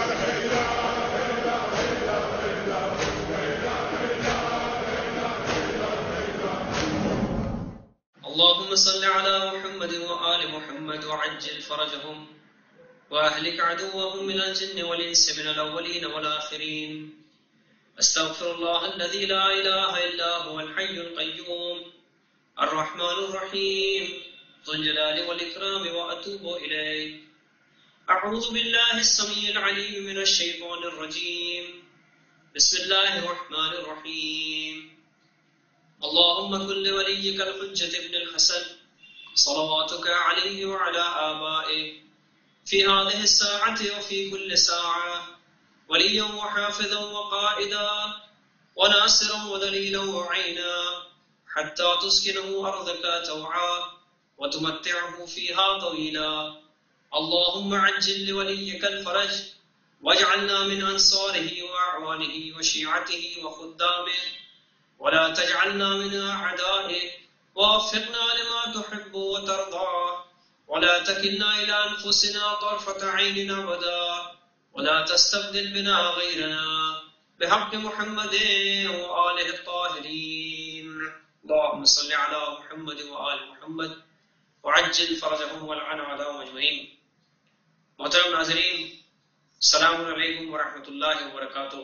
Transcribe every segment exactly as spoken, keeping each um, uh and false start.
اللهم صل على محمد وآل محمد وعجل فرجهم وأهلك عدوهم من الجن والإنس من الأولين والآخرين. أستغفر الله الذي لا إله إلا هو الحي القيوم الرحمن الرحيم ذو الجلال والإكرام وأتوب إليه. أعوذ بالله السميع العليم من الشيطان الرجيم. بسم الله الرحمن الرحيم. اللهم كن لوليك الحجة ابن الحسن صلواتك عليه وعلى آبائه في هذه الساعة وفي كل ساعة وليا وحافظا وقائدا وناصرا ودليلا وعينا حتى تسكنه أرضك توعا وتمتعه فيها طويلا. اللهم عجل لوليك الفرج واجعلنا من أنصاره وأعوانه وشيعته وخدامه ولا تجعلنا من أعدائه ووفقنا لما تحب وترضى ولا تكلنا إلى أنفسنا طرفة عين أبدا ولا تستبدل بنا غيرنا بحق محمد وآله الطاهرين. اللهم صل على محمد وآل محمد وعجل فرجهم والعن أعداءهم أجمعين. محترم ناظرین، السلام علیکم ورحمۃ اللہ وبرکاتہ.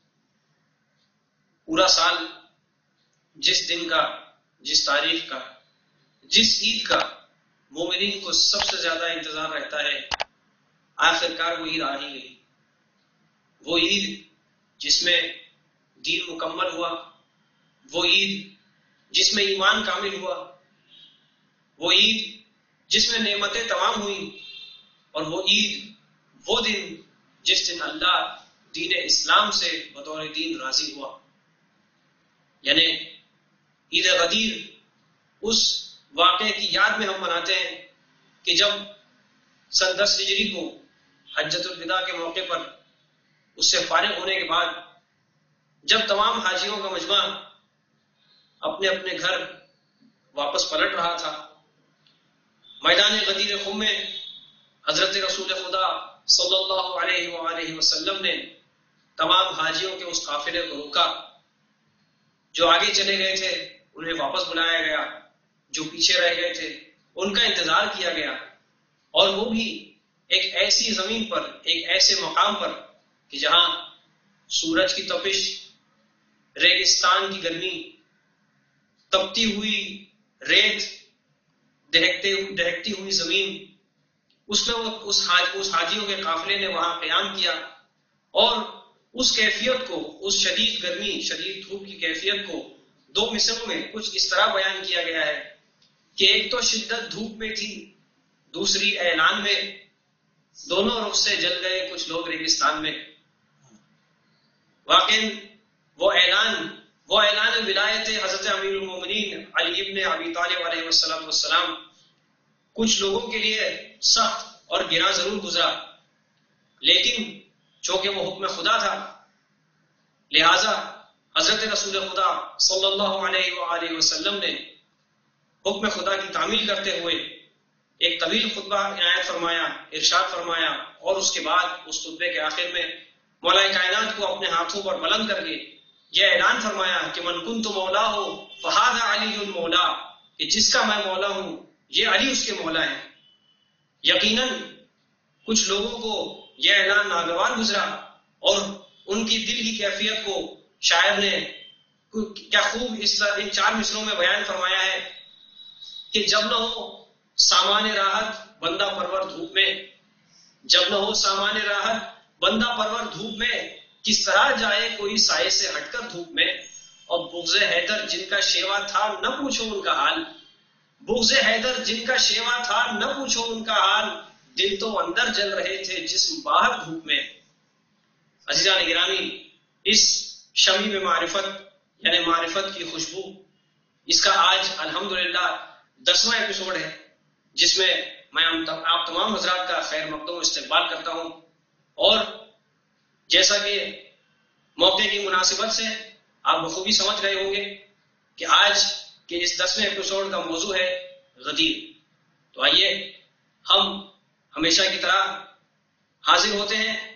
پورا سال جس دن کا، جس تاریخ کا، جس عید کا مومنین کو سب سے زیادہ انتظار رہتا ہے، آخر کار وہ عید آ ہی گئی. وہ عید جس میں دین مکمل ہوا، وہ عید جس میں ایمان کامل ہوا، وہ عید جس میں نعمتیں تمام ہوئیں، اور وہ عید وہ دن جس دن اللہ دین اسلام سے بطور دین راضی ہوا. یعنی عید غدیر اس واقعے کی یاد میں ہم مناتے ہیں کہ جب سن دس ہجری کو حجۃ الوداع کے موقع پر اس سے فارغ ہونے کے بعد جب تمام حاجیوں کا مجمع اپنے اپنے گھر واپس پلٹ رہا تھا، میدان غدیر خم میں حضرت رسول خدا صلی اللہ علیہ وآلہ وسلم نے تمام حاجیوں کے اس قافلے کو روکا. جو آگے چلے گئے تھے انہیں واپس بلایا گیا، جو پیچھے رہ گئے تھے ان کا انتظار کیا گیا، اور وہ بھی ایک ایسی زمین پر، ایک ایسے مقام پر کہ جہاں سورج کی تپش، ریگستان کی گرمی، تپتی ہوئی ریت، دہکتے دہکتی ہوئی زمین، اس میں وہ اس حاج اس حاجیوں کے قافلے نے وہاں قیام کیا. اور اس کیفیت کو، اس شدید گرمی، شدید دھوپ کی کیفیت کو دو مصروں میں کچھ اس طرح بیان کیا گیا ہے کہ ایک تو شدت دھوپ میں تھی، دوسری اعلان میں. دونوں رخ سے جل گئے کچھ لوگ ریگستان میں. واقعی وہ اعلان وہ اعلان ولایت حضرت امیر المومنین علی ابن ابی طالب علیہ السلام والسلام کچھ لوگوں کے لیے سخت اور گراں ضرور گزرا، لیکن چونکہ وہ حکم خدا تھا، لہذا حضرت رسول خدا صلی اللہ علیہ وآلہ وسلم نے حکم خدا کی تعمیل کرتے ہوئے ایک طویل خطبہ عنایت فرمایا، ارشاد فرمایا، اور اس کے بعد اس خطبے کے آخر میں مولا کائنات کو اپنے ہاتھوں پر بلند کر کے یہ اعلان فرمایا کہ من کنت مولا ہو فہذا علی المولا، کہ جس کا میں مولا ہوں یہ علی اس کے مولا ہیں. یقیناً کچھ لوگوں کو یہ اعلان ناگوار گزرا اور ان کی دل کی کیفیت کو شاعر نے کیا خوب اس ان چار مصروں میں بیان فرمایا ہے کہ جب نہ ہو سامان راحت بندہ پرور دھوپ میں، جب نہ ہو سامان راحت بندہ پرور دھوپ میں، کس طرح جائے کوئی سائے سے ہٹ کر دھوپ میں. اور بغض حیدر جن کا شیوا تھا نہ پوچھو ان کا حال، بغض حیدر جن کا شیوا تھا نہ پوچھو ان کا حال، دل تو اندر جل رہے تھے جسم باہر دھوپ میں. عزیزان گرامی، اس شمی میں معرفت یعنی معرفت کی خوشبو، اس کا آج الحمدللہ دسواں ایپیسوڈ ہے، جس میں میں آپ تمام حضرات کا خیر مقدم استقبال کرتا ہوں. اور جیسا کہ موقع کی مناسبت سے آپ بخوبی سمجھ گئے ہوں گے کہ آج کے اس دسویں ایپیسوڈ کا موضوع ہے غدیر. تو آئیے ہم ہمیشہ کی طرح حاضر ہوتے ہیں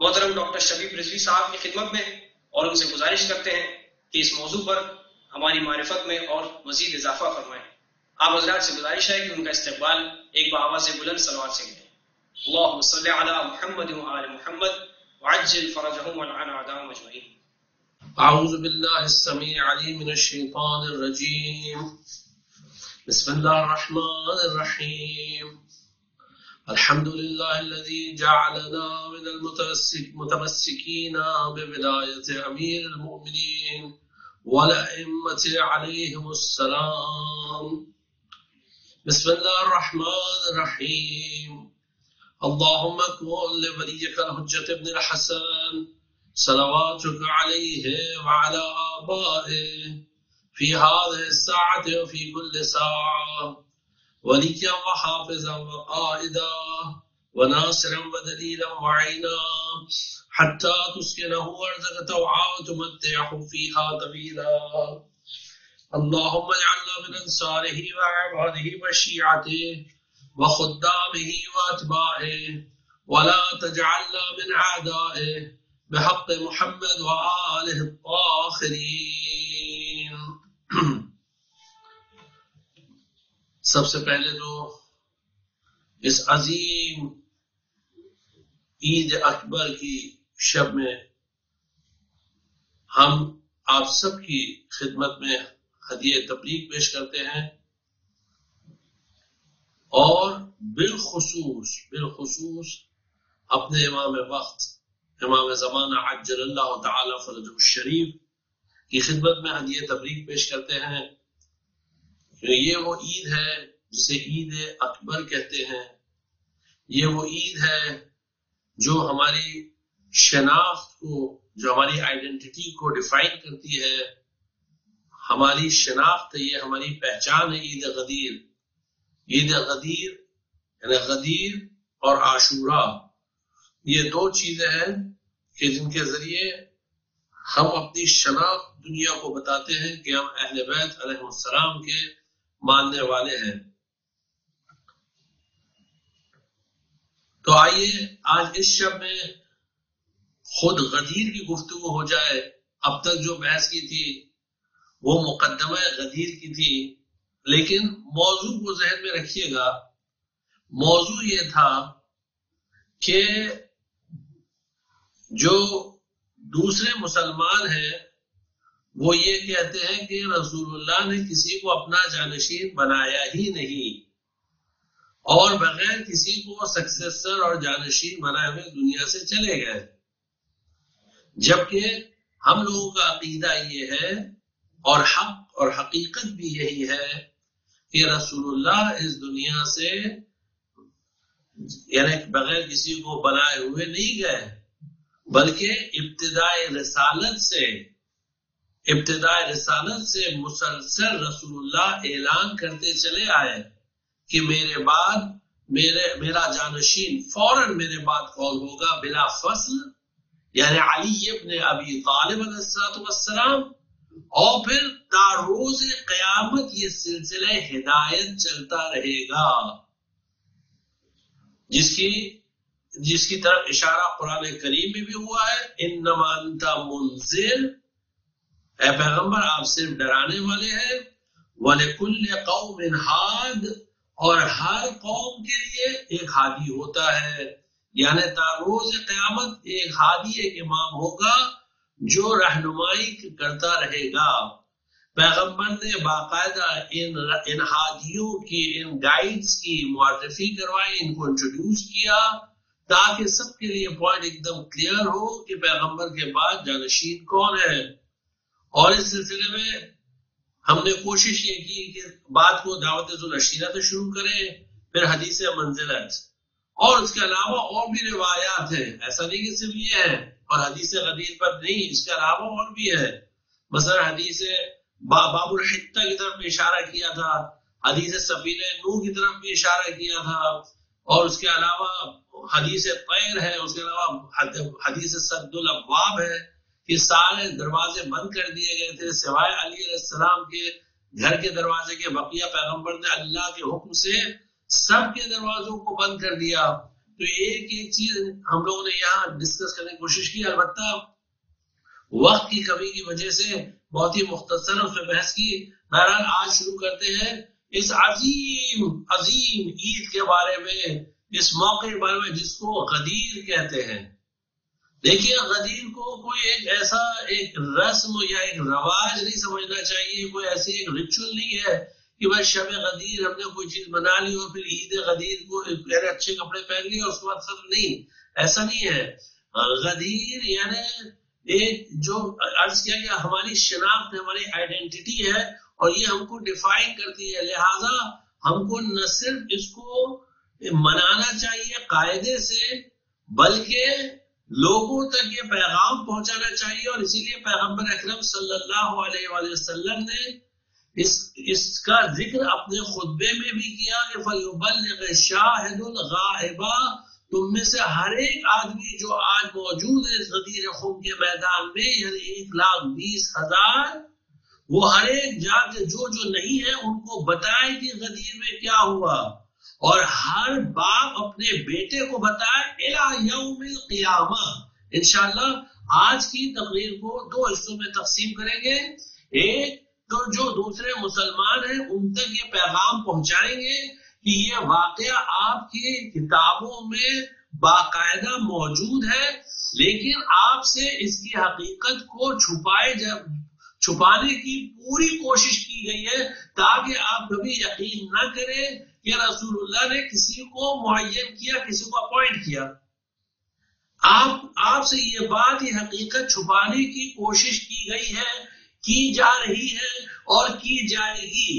محترم ڈاکٹر شبیب رضوی صاحب کی خدمت میں اور ان سے گزارش کرتے ہیں کہ اس موضوع پر ہماری معرفت میں اور مزید اضافہ فرمائیں۔ آپ حضرات سے گزارش ہے کہ ان کا استقبال ایک بآواز بلند صلوات سے کریں۔ اللہم صلی علی محمد وآل محمد وعجل فرجهم والعن اعداءهم اجمعین۔ اعوذ باللہ السمیع العلیم من الشیطان الرجیم، بسم اللہ الرحمن الرحیم، الحمد للہ الذی جعلنا من المتمسکین بولایت امیر المؤمنین والائمۃ علیہم السلام۔ بسم اللہ الرحمن الرحیم، اللہم کن لولیک الحجۃ ابن الحسن صلواتک علیہ وعلی آبائہ فی هذه الساعة وفی کل ساعة ولیا وحافظا وقائدا وناصرا ودلیلا وعینا حتی تسکنه ارضک طوعا وتمتعه فیها طویلا۔ اللهم اجعلنا من انصاره وعباده وشیعته وخدامه واتباعه ولا تجعلنا من اعدائه بحق محمد وآلہ الطاہرین۔ سب سے پہلے تو اس عظیم عید اکبر کی شب میں ہم آپ سب کی خدمت میں ہدیہ تبریک پیش کرتے ہیں، اور بالخصوص بالخصوص اپنے امام وقت امام زمانہ عجل اللہ تعالی فرجہ الشریف کی خدمت میں ہدیہ تبریک پیش کرتے ہیں۔ یہ وہ عید ہے جسے عید اکبر کہتے ہیں، یہ وہ عید ہے جو ہماری شناخت کو، جو ہماری آئیڈینٹی کو ڈیفائن کرتی ہے، ہماری شناخت ہے، یہ ہماری پہچان ہے۔ عید غدیر، عید غدیر یعنی غدیر اور عاشورہ، یہ دو چیزیں ہیں کہ جن کے ذریعے ہم اپنی شناخت دنیا کو بتاتے ہیں کہ ہم اہل بیت علیہ السلام کے ماننے والے ہیں۔ تو آئیے آج اس شب میں خود غدیر کی گفتگو ہو جائے۔ اب تک جو بحث کی تھی وہ مقدمہ غدیر کی تھی، لیکن موضوع کو ذہن میں رکھیے گا۔ موضوع یہ تھا کہ جو دوسرے مسلمان ہیں وہ یہ کہتے ہیں کہ رسول اللہ نے کسی کو اپنا جانشین بنایا ہی نہیں، اور بغیر کسی کو سکسیسر اور جانشین بنائے ہوئے دنیا سے چلے گئے، جبکہ ہم لوگوں کا عقیدہ یہ ہے اور حق اور حقیقت بھی یہی ہے کہ رسول اللہ اس دنیا سے یعنی بغیر کسی کو بنائے ہوئے نہیں گئے، بلکہ ابتدائے رسالت سے ابتدائے رسالت سے مسلسل رسول اللہ اعلان کرتے چلے آئے کہ میرے بعد میرے میرا جانشین فوراً میرے بعد کون ہوگا بلا فصل، یعنی علی ابن ابی طالب علیہ السلام، اور پھر تا روز قیامت یہ سلسلہ ہدایت چلتا رہے گا، جس کی جس کی طرف اشارہ قرآن کریم میں بھی ہوا ہے، انما انت منذر، اے پیغمبر آپ صرف ڈرانے والے ہیں، وَلِكُلِّ قَوْمٍ ہاد، اور ہر قوم کے لیے ایک ہادی ہوتا ہے، یعنی تا روز قیامت ایک ہادی ایک امام ہوگا جو رہنمائی کرتا رہے گا۔ پیغمبر نے باقاعدہ ان ان ہادیوں کی، ان گائیڈز کی معرفی کروائی، ان کو انٹروڈیوس کیا تاکہ سب کے لیے پوائنٹ ایک دم کلیئر ہو کہ پیغمبر کے بعد جانشین کون ہے۔ اور اس سلسلے میں ہم نے کوشش یہ کی کہ بات کو دعوت ذوالعشیرہ سے شروع کریں، پھر حدیث منزلت، اور اس کے علاوہ اور بھی روایات ہیں، ایسا نہیں کہ صرف یہ ہے، اور حدیث غدیر پر نہیں، اس کے علاوہ اور بھی ہے۔ مثلا حدیث باب الحتہ کی طرف بھی اشارہ کیا تھا، حدیث سفینہ نوح کی طرف بھی اشارہ کیا تھا، اور اس کے علاوہ حدیث طیر ہے، اس کے علاوہ حدیث سد الابواب ہے کہ سارے دروازے بند کر دیے گئے تھے سوائے علی علیہ السلام کے گھر کے دروازے کے، بقیہ پیغمبر نے اللہ کے حکم سے سب کے دروازوں کو بند کر دیا۔ تو تو ایک ایک چیز ہم لوگوں نے یہاں ڈسکس کرنے کی کوشش کی. البتہ وقت کی کمی کی وجہ سے بہت ہی مختصر اس پہ بحث کی. بہرحال آج شروع کرتے ہیں اس عظیم عظیم عید کے بارے میں، اس موقع کے بارے میں جس کو غدیر کہتے ہیں. دیکھیے غدیر کو کوئی ایک ایسا ایک رسم یا ایک رواج نہیں سمجھنا چاہیے، کوئی ایسی ایک ریچول نہیں ہے کہ بھائی شب غدیر ہم نے کوئی چیز بنا لی اور پھر عید غدیر کو اچھے کپڑے پہن لیے اور اس کے بعد ختم. نہیں، ایسا نہیں ہے. غدیر یعنی ایک جو عرض کیا گیا ہماری شناخت ہے، ہماری آئیڈینٹی ہے اور یہ ہم کو ڈیفائن کرتی ہے. لہذا ہم کو نہ صرف اس کو منانا چاہیے قاعدے سے، بلکہ لوگوں تک یہ پیغام پہنچانا چاہیے. اور اسی لیے پیغمبر اکرم صلی اللہ علیہ وآلہ وسلم نے اس اس کا ذکر اپنے خطبے میں بھی کیا کہ فَلْيُبَلِّغِ الشَّاهِدُ الْغَائِبَ، تم میں سے ہر ایک آدمی جو آج موجود ہے اس غدیر خم کے میدان میں، یعنی ایک لاکھ بیس ہزار، وہ ہر ایک جا کے جو جو نہیں ہے ان کو بتائے کہ غدیر میں کیا ہوا، اور ہر باپ اپنے بیٹے کو بتائے الی یوم القیامہ. انشاءاللہ آج کی تقریر کو دو حصوں میں تقسیم کریں گے. ایک تو جو دوسرے مسلمان ہیں ان تک یہ پیغام پہنچائیں گے کہ یہ واقعہ آپ کی کتابوں میں باقاعدہ موجود ہے، لیکن آپ سے اس کی حقیقت کو چھپائے جب چھپانے کی پوری کوشش کی گئی ہے تاکہ آپ کبھی یقین نہ کریں کہ رسول اللہ نے کسی کو معین کیا، کسی کو اپوائنٹ کیا. آپ آپ سے یہ بات یہ حقیقت چھپانے کی کوشش کی گئی ہے، کی جا رہی ہے اور کی جائے گی.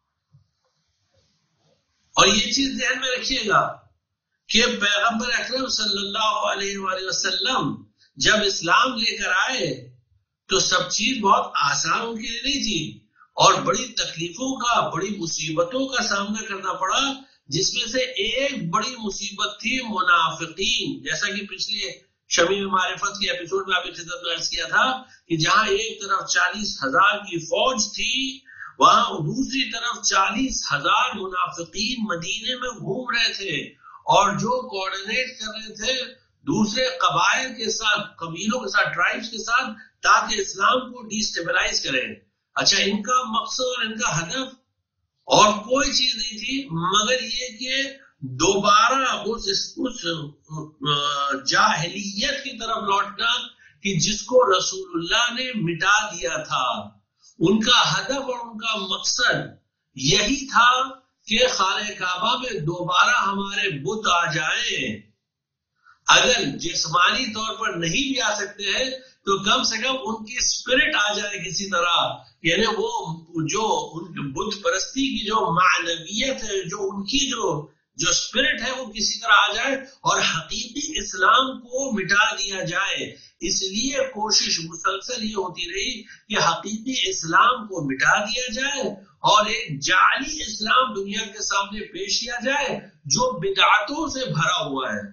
اور یہ چیز ذہن میں رکھیے گا کہ پیغمبر اکرم صلی اللہ علیہ وآلہ وسلم جب اسلام لے کر آئے تو سب چیز بہت آسان ان کے لیے نہیں تھی اور بڑی تکلیفوں کا، بڑی مصیبتوں کا سامنا کرنا پڑا، جس میں سے ایک بڑی مصیبت تھی منافقین. جیسا کہ پچھلے شمیم معرفت کے ایپیسوڈ میں آپ کی خدمت میں عرض کیا تھا کہ جہاں ایک طرف چالیس ہزار کی فوج تھی، وہاں دوسری طرف چالیس ہزار منافقین مدینے میں گھوم رہے تھے اور جو کوآرڈینیٹ کر رہے تھے دوسرے قبائل کے ساتھ، قبیلوں کے ساتھ، ٹرائبز کے ساتھ، تاکہ اسلام کو ڈی اسٹیبلائز کریں. اچھا، ان کا مقصد اور ان کا ہدف اور کوئی چیز نہیں تھی مگر یہ کہ دوبارہ اس اس جاہلیت کی طرف لوٹنا کہ جس کو رسول اللہ نے مٹا دیا تھا. ان کا ہدف اور ان کا مقصد یہی تھا کہ خانہ کعبہ میں دوبارہ ہمارے بت آ جائیں. اگر جسمانی طور پر نہیں بھی آ سکتے ہیں تو کم سے کم ان کی اسپرٹ آ جائے کسی طرح، یعنی وہ جو ان بت پرستی کی جو معنویت ہے، جو ان کی جو جو اسپرٹ ہے وہ کسی طرح آ جائے اور حقیقی اسلام کو مٹا دیا جائے. اس لیے کوشش مسلسل یہ ہوتی رہی کہ حقیقی اسلام کو مٹا دیا جائے اور ایک جعلی اسلام دنیا کے سامنے پیش کیا جائے جو بدعتوں سے بھرا ہوا ہے.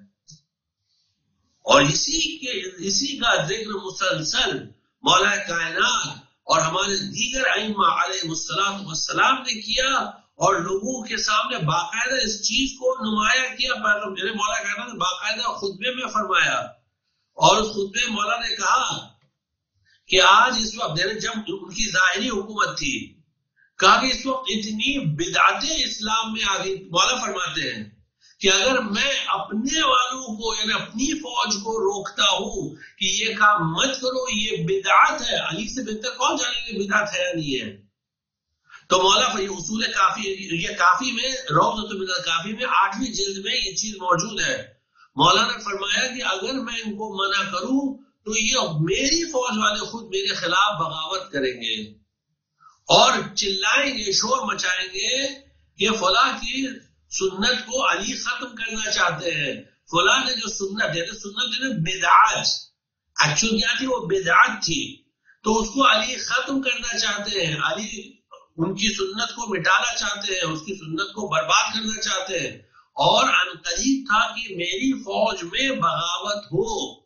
اور اسی کے اسی کا ذکر مسلسل مولا کائنات اور ہمارے دیگر ائمہ علیہ السلام نے کیا اور لوگوں کے سامنے باقاعدہ اس چیز کو نمایاں کیا. میرے مولا کائنات نے باقاعدہ خطبے میں فرمایا اور اس خطبے میں مولا نے کہا کہ آج اس وقت جب ان کی ظاہری حکومت تھی، کہا کہ اس وقت اتنی بدعتیں اسلام میں آ گئی. مولا فرماتے ہیں کہ اگر میں اپنے والوں کو یعنی اپنی فوج کو روکتا ہوں کہ یہ کام مت کرو، یہ بدعت ہے، علی سے بہتر کون جانے گا بدعت ہے یا نہیں ہے. تو مولا یہ اصول کافی یہ کافی میں روضۃ من الکافی میں آٹھویں جلد میں یہ چیز موجود ہے. مولا نے فرمایا کہ اگر میں ان کو منع کروں تو یہ میری فوج والے خود میرے خلاف بغاوت کریں گے اور چلائیں گے، شور مچائیں گے کہ فلاں کی سنت کو علی ختم کرنا چاہتے ہیں. فلاں نے جو سنت ہے سنت ہے بدعت، ایکچوئل کیا تھی؟ وہ بدعت تھی، تو اس کو علی ختم کرنا چاہتے ہیں، علی ان کی سنت کو مٹانا چاہتے ہیں، اس کی سنت کو برباد کرنا چاہتے ہیں. اور عنقریب تھا کہ میری فوج میں بغاوت ہو.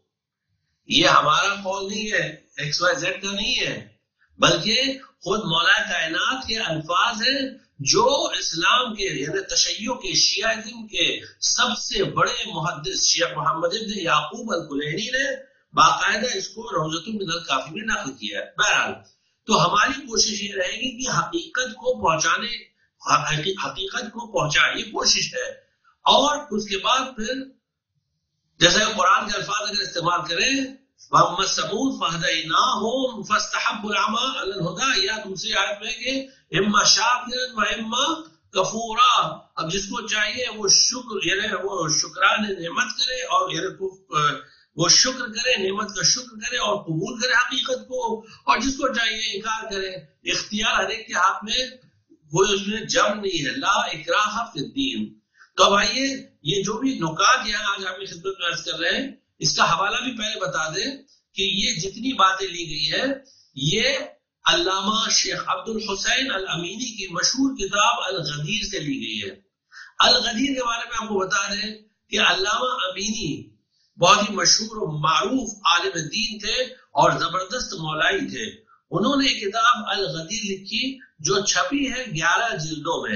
یہ ہمارا قول نہیں ہے، ایکس وائی زیڈ کا نہیں ہے، بلکہ خود مولا کائنات کے الفاظ ہیں جو اسلام کے یعنی تشیع کے شیعہ کے سب سے بڑے محدث شیخ محمد ابن یعقوب الکلینی نے باقاعدہ اس کو روضۃ من الکافی میں نقل کیا ہے. بہرحال تو ہماری کوشش یہ رہے گی کہ حقیقت کو پہنچانے حقیقت کو پہنچائے، یہ کوشش ہے. اور اس کے بعد پھر جیسے قرآن کے الفاظ اگر استعمال کریں وَأَمَّا الثَّمُودُ فَهَدَيْنَاهُمْ فَاسْتَحَبُّوا الْعَمَىٰ عَلَى الْهُدَىٰ، یا دوسری آیت میں کہ اما شاکرا وَإِمَّا کفورا، اب جس کو چاہیے وہ شکر یعنی وہ شکران نعمت کرے اور یعنی وہ شکر کرے، نعمت کا شکر کرے اور قبول کرے حقیقت کو، اور جس کو چاہیے انکار کرے. اختیار ہر ایک کے ہاتھ میں، کوئی اس میں جبر نہیں ہے. لا اکراہ فی الدین. تو اب آئیے یہ جو بھی نکات یہاں آج آپ کی خدمت میں عرض کر رہے ہیں اس کا حوالہ بھی پہلے بتا دیں کہ یہ جتنی باتیں لی گئی ہیں یہ علامہ شیخ عبد الحسین الامینی کی مشہور کتاب الغدیر سے لی گئی ہے. الغدیر کے بارے میں آپ کو بتا دیں کہ علامہ امینی بہت ہی مشہور و معروف عالم دین تھے اور زبردست مولائی تھے. انہوں نے کتاب الغدیر لکھی جو چھپی ہے گیارہ جلدوں میں.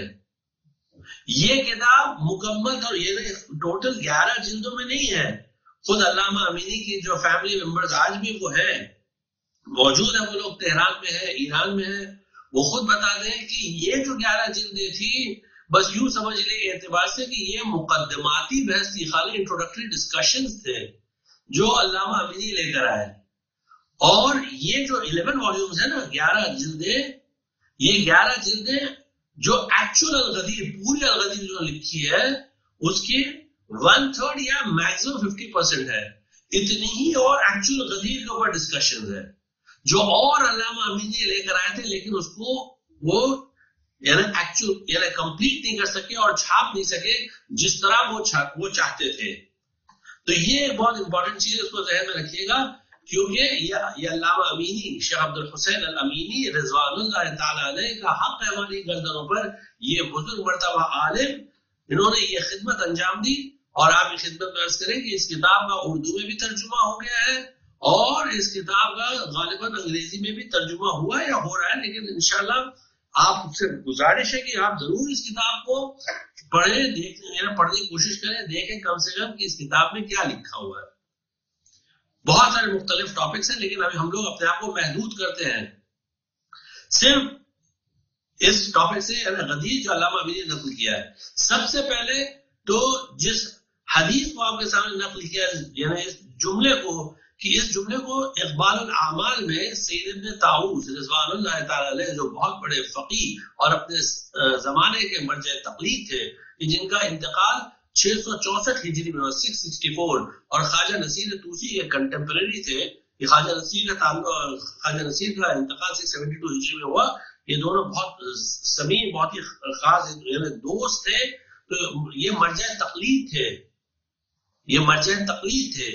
یہ کتاب مکمل اور یہ ٹوٹل گیارہ جلدوں میں نہیں ہے. خود علامہ امینی کی جو فیملی ممبرز آج بھی وہ ہیں موجود ہیں، وہ لوگ تہران میں ہیں، ایران میں ہیں، وہ خود بتا دیں کہ یہ جو گیارہ جلدیں تھی بس یوں سمجھ لیں اعتبار سے کہ یہ مقدماتی بحث تھی، خالی انٹروڈکٹری ڈسکشنز تھے جو علامہ امینی لے کر آئے. اور یہ جو الیون والیومز ہیں نا، گیارہ جلدیں، یہ گیارہ جلدیں جو ایکچوئل الغدیر پوری الغدیر جو لکھی ہے اس کی ون تھرڈ یا میکسیمم ففٹی پرسینٹ ہے. اتنی ہی اور ایکچوئل غدیر کے اوپر ڈسکشن ہے جو اور علامہ امینی لے کر آئے تھے، لیکن اس کو وہ یعنی ایکچوئل یعنی کمپلیٹ نہیں کر سکے اور چھاپ نہیں سکے جس طرح وہ وہ چاہتے تھے. تو یہ ایک بہت امپورٹنٹ چیز ہے، اس کو ذہن میں رکھیے گا، کیونکہ یہ علامہ امینی شیخ عبد الحسین الامینی رضوان اللہ تعالی علیہ کا حق ہے ہماری گردنوں پر. یہ بزرگ مرتبہ عالم، انہوں نے یہ خدمت انجام دی. اور آپ کی خدمت میں عرض کریں کہ اس کتاب کا اردو میں بھی ترجمہ ہو گیا ہے اور اس کتاب کا غالباً انگریزی میں بھی ترجمہ ہوا یا ہو رہا ہے، لیکن انشاءاللہ آپ سے گزارش ہے کہ آپ ضرور اس کتاب کو پڑھیں، دیکھیں، پڑھنے کی کوشش کریں، دیکھیں کم سے کم کہ اس کتاب میں کیا لکھا ہوا ہے. بہت سارے مختلف ٹاپکس ہیں، لیکن ابھی ہم لوگ اپنے آپ کو محدود کرتے ہیں صرف اس ٹاپک سے، یعنی غدیر جو علامہ امینی نے نقل کیا ہے. سب سے پہلے تو جس حدیث کو آپ کے سامنے نقل کیا یعنی اس جملے کو کہ اس جملے کو اقبال الاعمال میں سید ابن طاؤوس رضوان اللہ تعالی علیہ جو بہت بڑے فقیہ اور اپنے زمانے کے مرجع تقلید تھے، جن کا انتقال چھ سو چونسٹھ ہجری میں سکس سکسٹی فور، اور خواجہ نصیر طوسی کے کنٹمپریری تھے. یہ خواجہ نصیر کا تعلق خواجہ نصیر کا انتقال سکس سیونٹی ٹو ہجری میں ہوا. یہ دونوں بہت سمیع بہت ہی خاص یعنی دوست تھے. تو یہ مرجع تقلید تھے، یہ مرجع تقلید تھے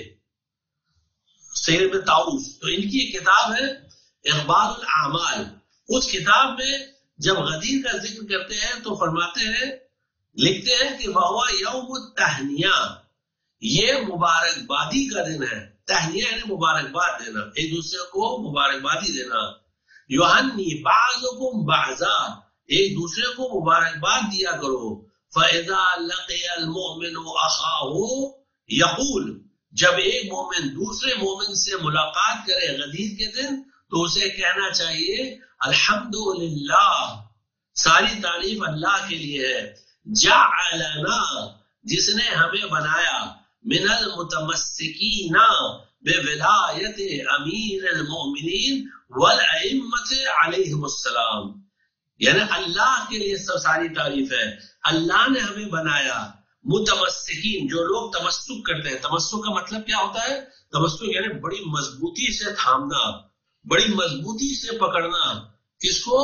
سید ابن طاؤوس. تو ان کی ایک کتاب ہے اقبال الاعمال. اس کتاب میں جب غدیر کا ذکر کرتے ہیں تو فرماتے ہیں، لکھتے ہیں کہ وَهُوَ يَوْمُ التَّهْنِيَةِ، یہ مبارکبادی کا دن ہے. تہنیہ یعنی مبارکباد دینا، ایک دوسرے کو مبارکبادی دینا. یُحَنِّي بَعْضُكُمْ بَعْضًا، ایک دوسرے کو مبارکباد دیا کرو. فَإِذَا لَقِيَ الْمُؤْمِنُ أَخَاهُ یقول، جب ایک مومن دوسرے مومن سے ملاقات کرے غدیر کے دن تو اسے کہنا چاہیے الحمدللہ، ساری تعریف اللہ کے لیے ہے. جعلنا، جس نے ہمیں بنایا، من المتمسکین بولایت امیر المؤمنین والائمۃ علیہم السلام، یعنی اللہ کے لیے سب ساری تعریف ہے. اللہ نے ہمیں بنایا متمسکین، جو لوگ تمسک کرتے ہیں. تمسک کا مطلب کیا ہوتا ہے؟ تمسک یعنی بڑی مضبوطی سے تھامنا، بڑی مضبوطی سے پکڑنا. کس کو؟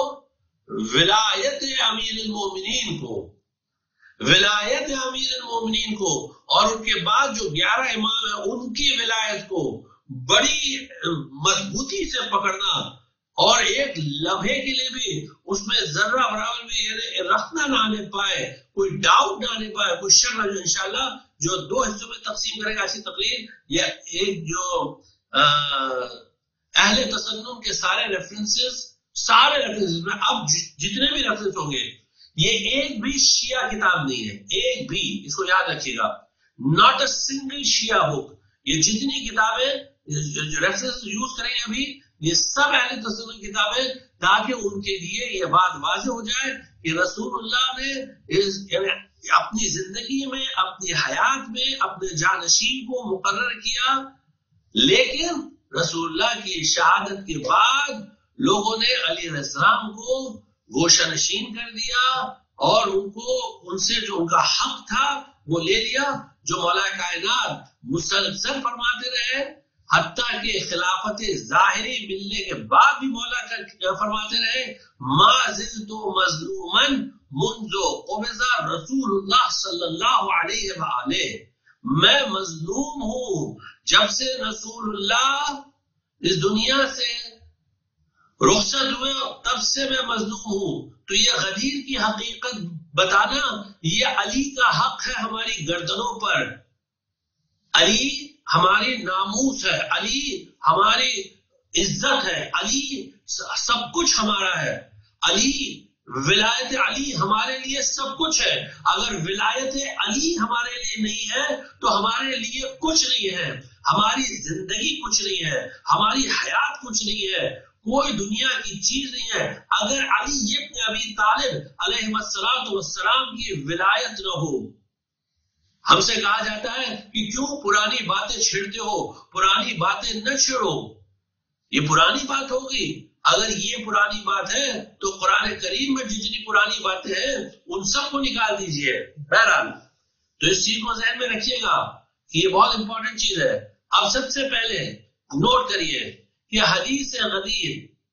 ولایت امیر المومنین کو، ولایت امیر المومنین کو. اور ان کے بعد جو گیارہ امام ہیں ان کی ولایت کو بڑی مضبوطی سے پکڑنا، اور ایک لمحے کے لیے بھی اس میں ذرہ برابر بھی یعنی رکھنا نہ آنے پائے، کوئی ڈاؤٹ نہ آنے پائے، کوئی شک نہ. جو انشاءاللہ جو دو حصوں میں تقسیم کرے گا ایسی تقریر، یا ایک جو اہل تسنن کے سارے ریفرنسز، سارے ریفرنسز میں اب جتنے بھی ریفرنس ہوں گے یہ ایک بھی شیعہ کتاب نہیں ہے، ایک بھی، اس کو یاد رکھیے گا، ناٹ اے سنگل شیعہ بک. یہ جتنی کتابیں ریفرنس یوز کریں گے ابھی، یہ سب اہل تسنن کتابیں، تاکہ ان کے لیے یہ بات واضح ہو جائے کہ رسول اللہ نے اپنی زندگی میں، اپنی حیات میں اپنے جانشین کو مقرر کیا، لیکن رسول اللہ کی شہادت کے بعد لوگوں نے علی علیہ السلام کو گوشہ نشین کر دیا اور ان کو ان سے جو ان کا حق تھا وہ لے لیا، جو مولا کائنات مسلسل فرماتے رہے، حتیٰ کہ خلافت ظاہری ملنے کے بعد بھی مولا فرماتے رہے، ما زلت مظلوما منذ قبض رسول اللہ صلی اللہ علیہ وآلہ، میں مظلوم ہوں جب سے رسول اللہ اس دنیا سے رخصت ہوئے، تب سے میں مظلوم ہوں. تو یہ غدیر کی حقیقت بتانا، یہ علی کا حق ہے ہماری گردنوں پر. علی ہماری ناموس ہے، علی ہماری عزت ہے، علی سب کچھ ہمارا ہے. علی ولایت علی ہمارے لیے سب کچھ ہے. اگر ولایت علی ہمارے لیے نہیں ہے تو ہمارے لیے کچھ نہیں ہے، ہماری زندگی کچھ نہیں ہے، ہماری حیات کچھ نہیں ہے، کوئی دنیا کی چیز نہیں ہے. اگر علی ابن ابی طالب علیہ الصلوۃ والسلام کی ولایت نہ ہو، ہم سے کہا جاتا ہے کہ کیوں پرانی باتیں چھیڑتے ہو، پرانی باتیں نہ چھیڑو. یہ پرانی بات ہوگی. اگر یہ پرانی بات ہے تو قرآن کریم میں جتنی پرانی باتیں ہیں ان سب کو نکال دیجئے. بہرحال تو اس چیز کو ذہن میں رکھیے گا کہ یہ بہت امپورٹنٹ چیز ہے. اب سب سے پہلے نوٹ کریے کہ حدیث غدیر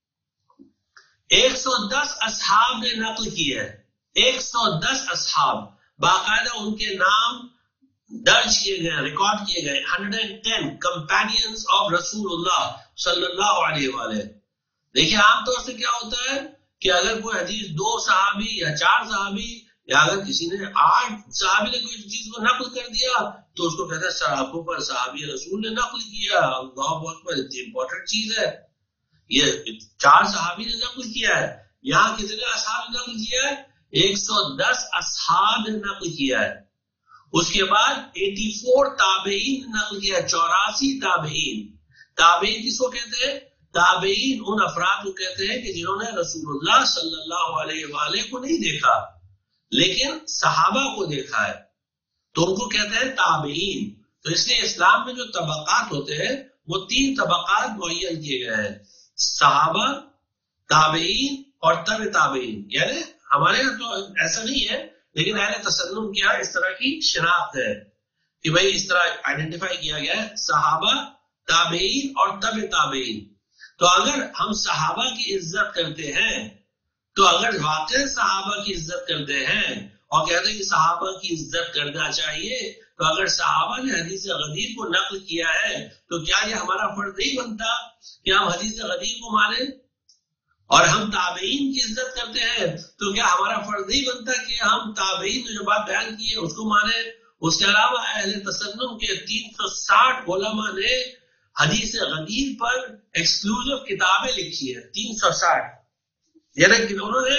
ایک سو دس اصحاب نے نقل کی ہے. ایک سو دس اصحاب باقاعدہ ان کے نام درج کیے گئے، ریکارڈ کیے گئے. Hundred and ten companions of رسول اللہ صلی اللہ علیہ وآلہ. دیکھیے عام طور سے کیا ہوتا ہے کہ اگر کوئی حدیث دو صحابی یا چار صحابی یا اگر کسی نے آٹھ صحابی نے کوئی چیز کو نقل کر دیا تو اس کو کہتا ہے صحابوں پر صحابی رسول نے نقل کیا. اللہ اکبر، اتنی امپورٹنٹ چیز ہے. یہ چار صحابی نے نقل کیا ہے. یہاں کتنے اصحاب نے نقل کیا ہے؟ ایک سو دس اصحاب نے نقل کیا ہے. اس کے بعد اٹھاسی تابعین نے نقل کیا ہے، چوراسی تابعین. تابعین کس کو کہتے ہیں؟ تابعین ان افراد کو کہتے ہیں کہ جنہوں نے رسول اللہ صلی اللہ علیہ وآلہ کو نہیں دیکھا لیکن صحابہ کو دیکھا ہے، تو ان کو کہتے ہیں تابعین. تو اس لیے اسلام میں جو طبقات ہوتے ہیں وہ تین طبقات معین کیے گئے ہیں، صحابہ، تابعین اور تبع تابعین. یعنی ہمارے یہاں تو ایسا نہیں ہے لیکن اہل تسنن کیا اس طرح کی شناخت ہے کہ بھئی اس طرح آئیڈینٹیفائی کیا گیا ہے، صحابہ، تابعین اور تبع تابعین. تو اگر ہم صحابہ کی عزت کرتے ہیں، تو اگر واقع صحابہ کی عزت کرتے ہیں اور کہتے ہیں کہ صحابہ کی عزت کرنا چاہیے، تو اگر صحابہ نے حدیث غدیر کو نقل کیا ہے تو کیا یہ ہمارا فرض نہیں بنتا کہ ہم حدیث غدیر کو مانیں؟ اور ہم تابعین کی عزت کرتے ہیں تو کیا ہمارا فرض نہیں بنتا کہ ہم تابعین نے جو بات بیان کی ہے اس کو مانیں؟ اس کے علاوہ اہل تسنن کے تین سو ساٹھ علماء نے حدیث غدیر پر ایکسکلوزیو کتابیں لکھی ہیں، تین سو ساٹھ. یعنی کہ انہوں نے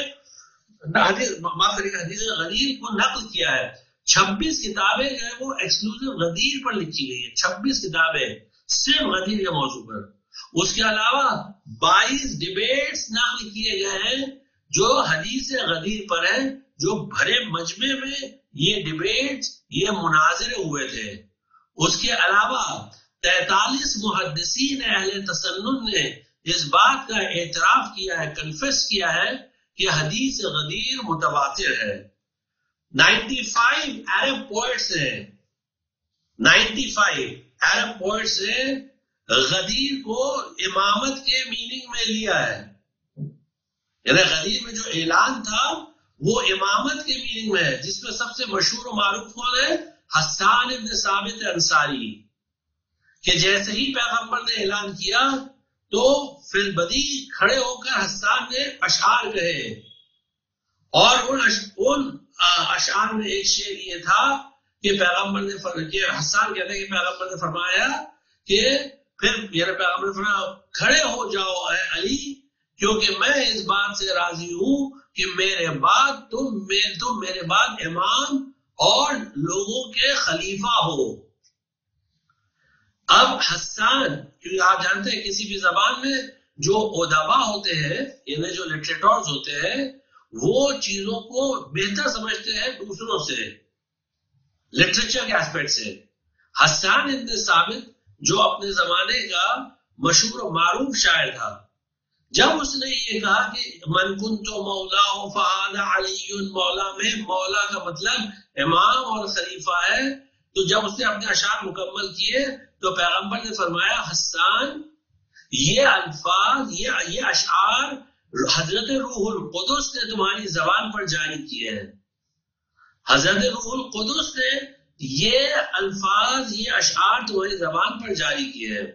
حدیث غدیر کو نقل کیا ہے. چھبیس کتابیں جو ہے وہ ایکسکلوزیو غدیر پر لکھی گئی ہے، چھبیس کتابیں صرف غدیر کے موضوع پر. اس کے علاوہ بائیس ڈیبیٹس نقل کیے گئے ہیں جو حدیث غدیر پر ہیں، جو بھرے مجمع میں یہ ڈیبیٹس، یہ مناظرے ہوئے تھے. اس کے علاوہ تینتالیس محدثین اہل تسنن نے اس بات کا اعتراف کیا ہے، کنفیس کیا ہے کہ حدیث غدیر متواتر ہے. نائنٹی فائیو عرب پوئٹس ہیں، نائنٹی فائیو عرب پوئٹس نے غدیر کو امامت کے میننگ میں لیا ہے. یعنی غدیر میں جو اعلان تھا وہ امامت کے میننگ میں ہے، جس میں سب سے مشہور و معروف کون ہے؟ حسان ابن ثابت انصاری، کہ جیسے ہی پیغمبر نے اعلان کیا تو فی البدی کھڑے ہو کر حسان نے اشعار کہے، اور ان ان اشعار میں ایک شعر یہ تھا کہ پیغمبر نے کہ حسان کہتے ہیں کہ پیغمبر نے فرمایا کہ پھر یعنی پیغمبر نے فرمایا کھڑے ہو جاؤ اے علی، کیونکہ میں اس بات سے راضی ہوں کہ میرے بعد تم تم میرے بعد امام اور لوگوں کے خلیفہ ہو. اب حسان، کیونکہ آپ جانتے ہیں کسی بھی زبان میں جو ادبا ہوتے ہیں یعنی جو لٹریٹورز ہوتے ہیں وہ چیزوں کو بہتر سمجھتے ہیں دوسروں سے، لٹریچر کے ایسپیکٹ سے. حسان ابن ثابت جو اپنے زمانے کا مشہور و معروف شاعر تھا، جب اس نے یہ کہا کہ من کنت مولا فہذا علی مولا، میں مولا کا مطلب امام اور خلیفہ ہے، تو جب اس نے اپنے اشعار مکمل کیے تو پیغمبر نے فرمایا حسان یہ الفاظ یہ یہ اشعار حضرت روح القدس نے تمہاری زبان پر جاری کیے ہیں. حضرت روح القدس نے یہ الفاظ یہ اشعار تمہاری زبان پر جاری کیے ہیں.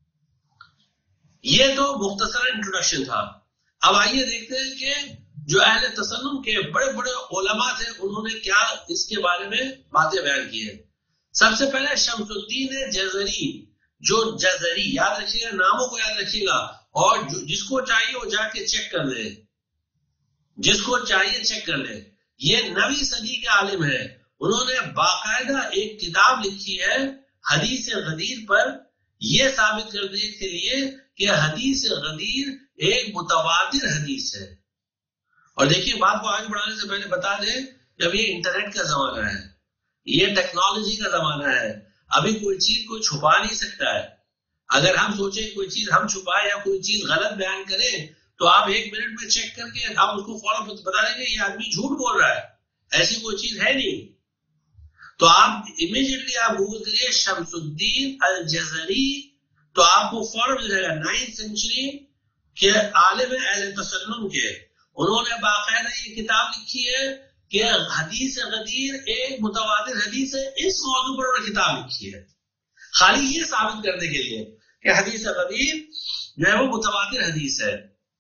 یہ تو مختصر انٹروڈکشن تھا. اب آئیے دیکھتے ہیں کہ جو اہل تسنن کے بڑے بڑے علماء تھے انہوں نے کیا اس کے بارے میں باتیں بیان کی ہیں. سب سے پہلے شمس الدین جزری، جو جزری، یاد رکھیے گا، ناموں کو یاد رکھیے گا، اور جس کو چاہیے وہ جا کے چیک کر لے، جس کو چاہیے چیک کر لے. یہ نویں صدی کے عالم ہے. انہوں نے باقاعدہ ایک کتاب لکھی ہے حدیث غدیر پر، یہ ثابت کرنے کے لیے کہ حدیث غدیر ایک متواتر حدیث ہے. اور دیکھیے بات کو آگے بڑھانے سے پہلے بتا دیں کہ اب یہ انٹرنیٹ کا زمانہ ہے، یہ ٹیکنالوجی کا زمانہ ہے. ابھی کوئی چیز کوئی چھپا نہیں سکتا ہے. اگر ہم سوچیں کوئی چیز ہم چھپائے یا کوئی چیز غلط بیان کریں تو آپ ایک منٹ میں چیک کر کے آپ اس کو فوراً بتا دیں گے یہ آدمی جھوٹ بول رہا ہے، ایسی کوئی چیز ہے نہیں. تو آپ امیجیٹلی آپ گوگل کریے شمس الدین الجزری تو آپ کو فوراً مل جائے گا. نائنتھ سینچری کے عالم اہل تسنن کے، انہوں نے باقاعدہ یہ کتاب لکھی ہے کہ حدیث غدیر ایک متواتر حدیث ہے. اس موضوع پر انہوں نے کتاب لکھی ہے خالی یہ ثابت کرنے کے لیے کہ حدیث غدیر جو ہے وہ متواتر حدیث ہے.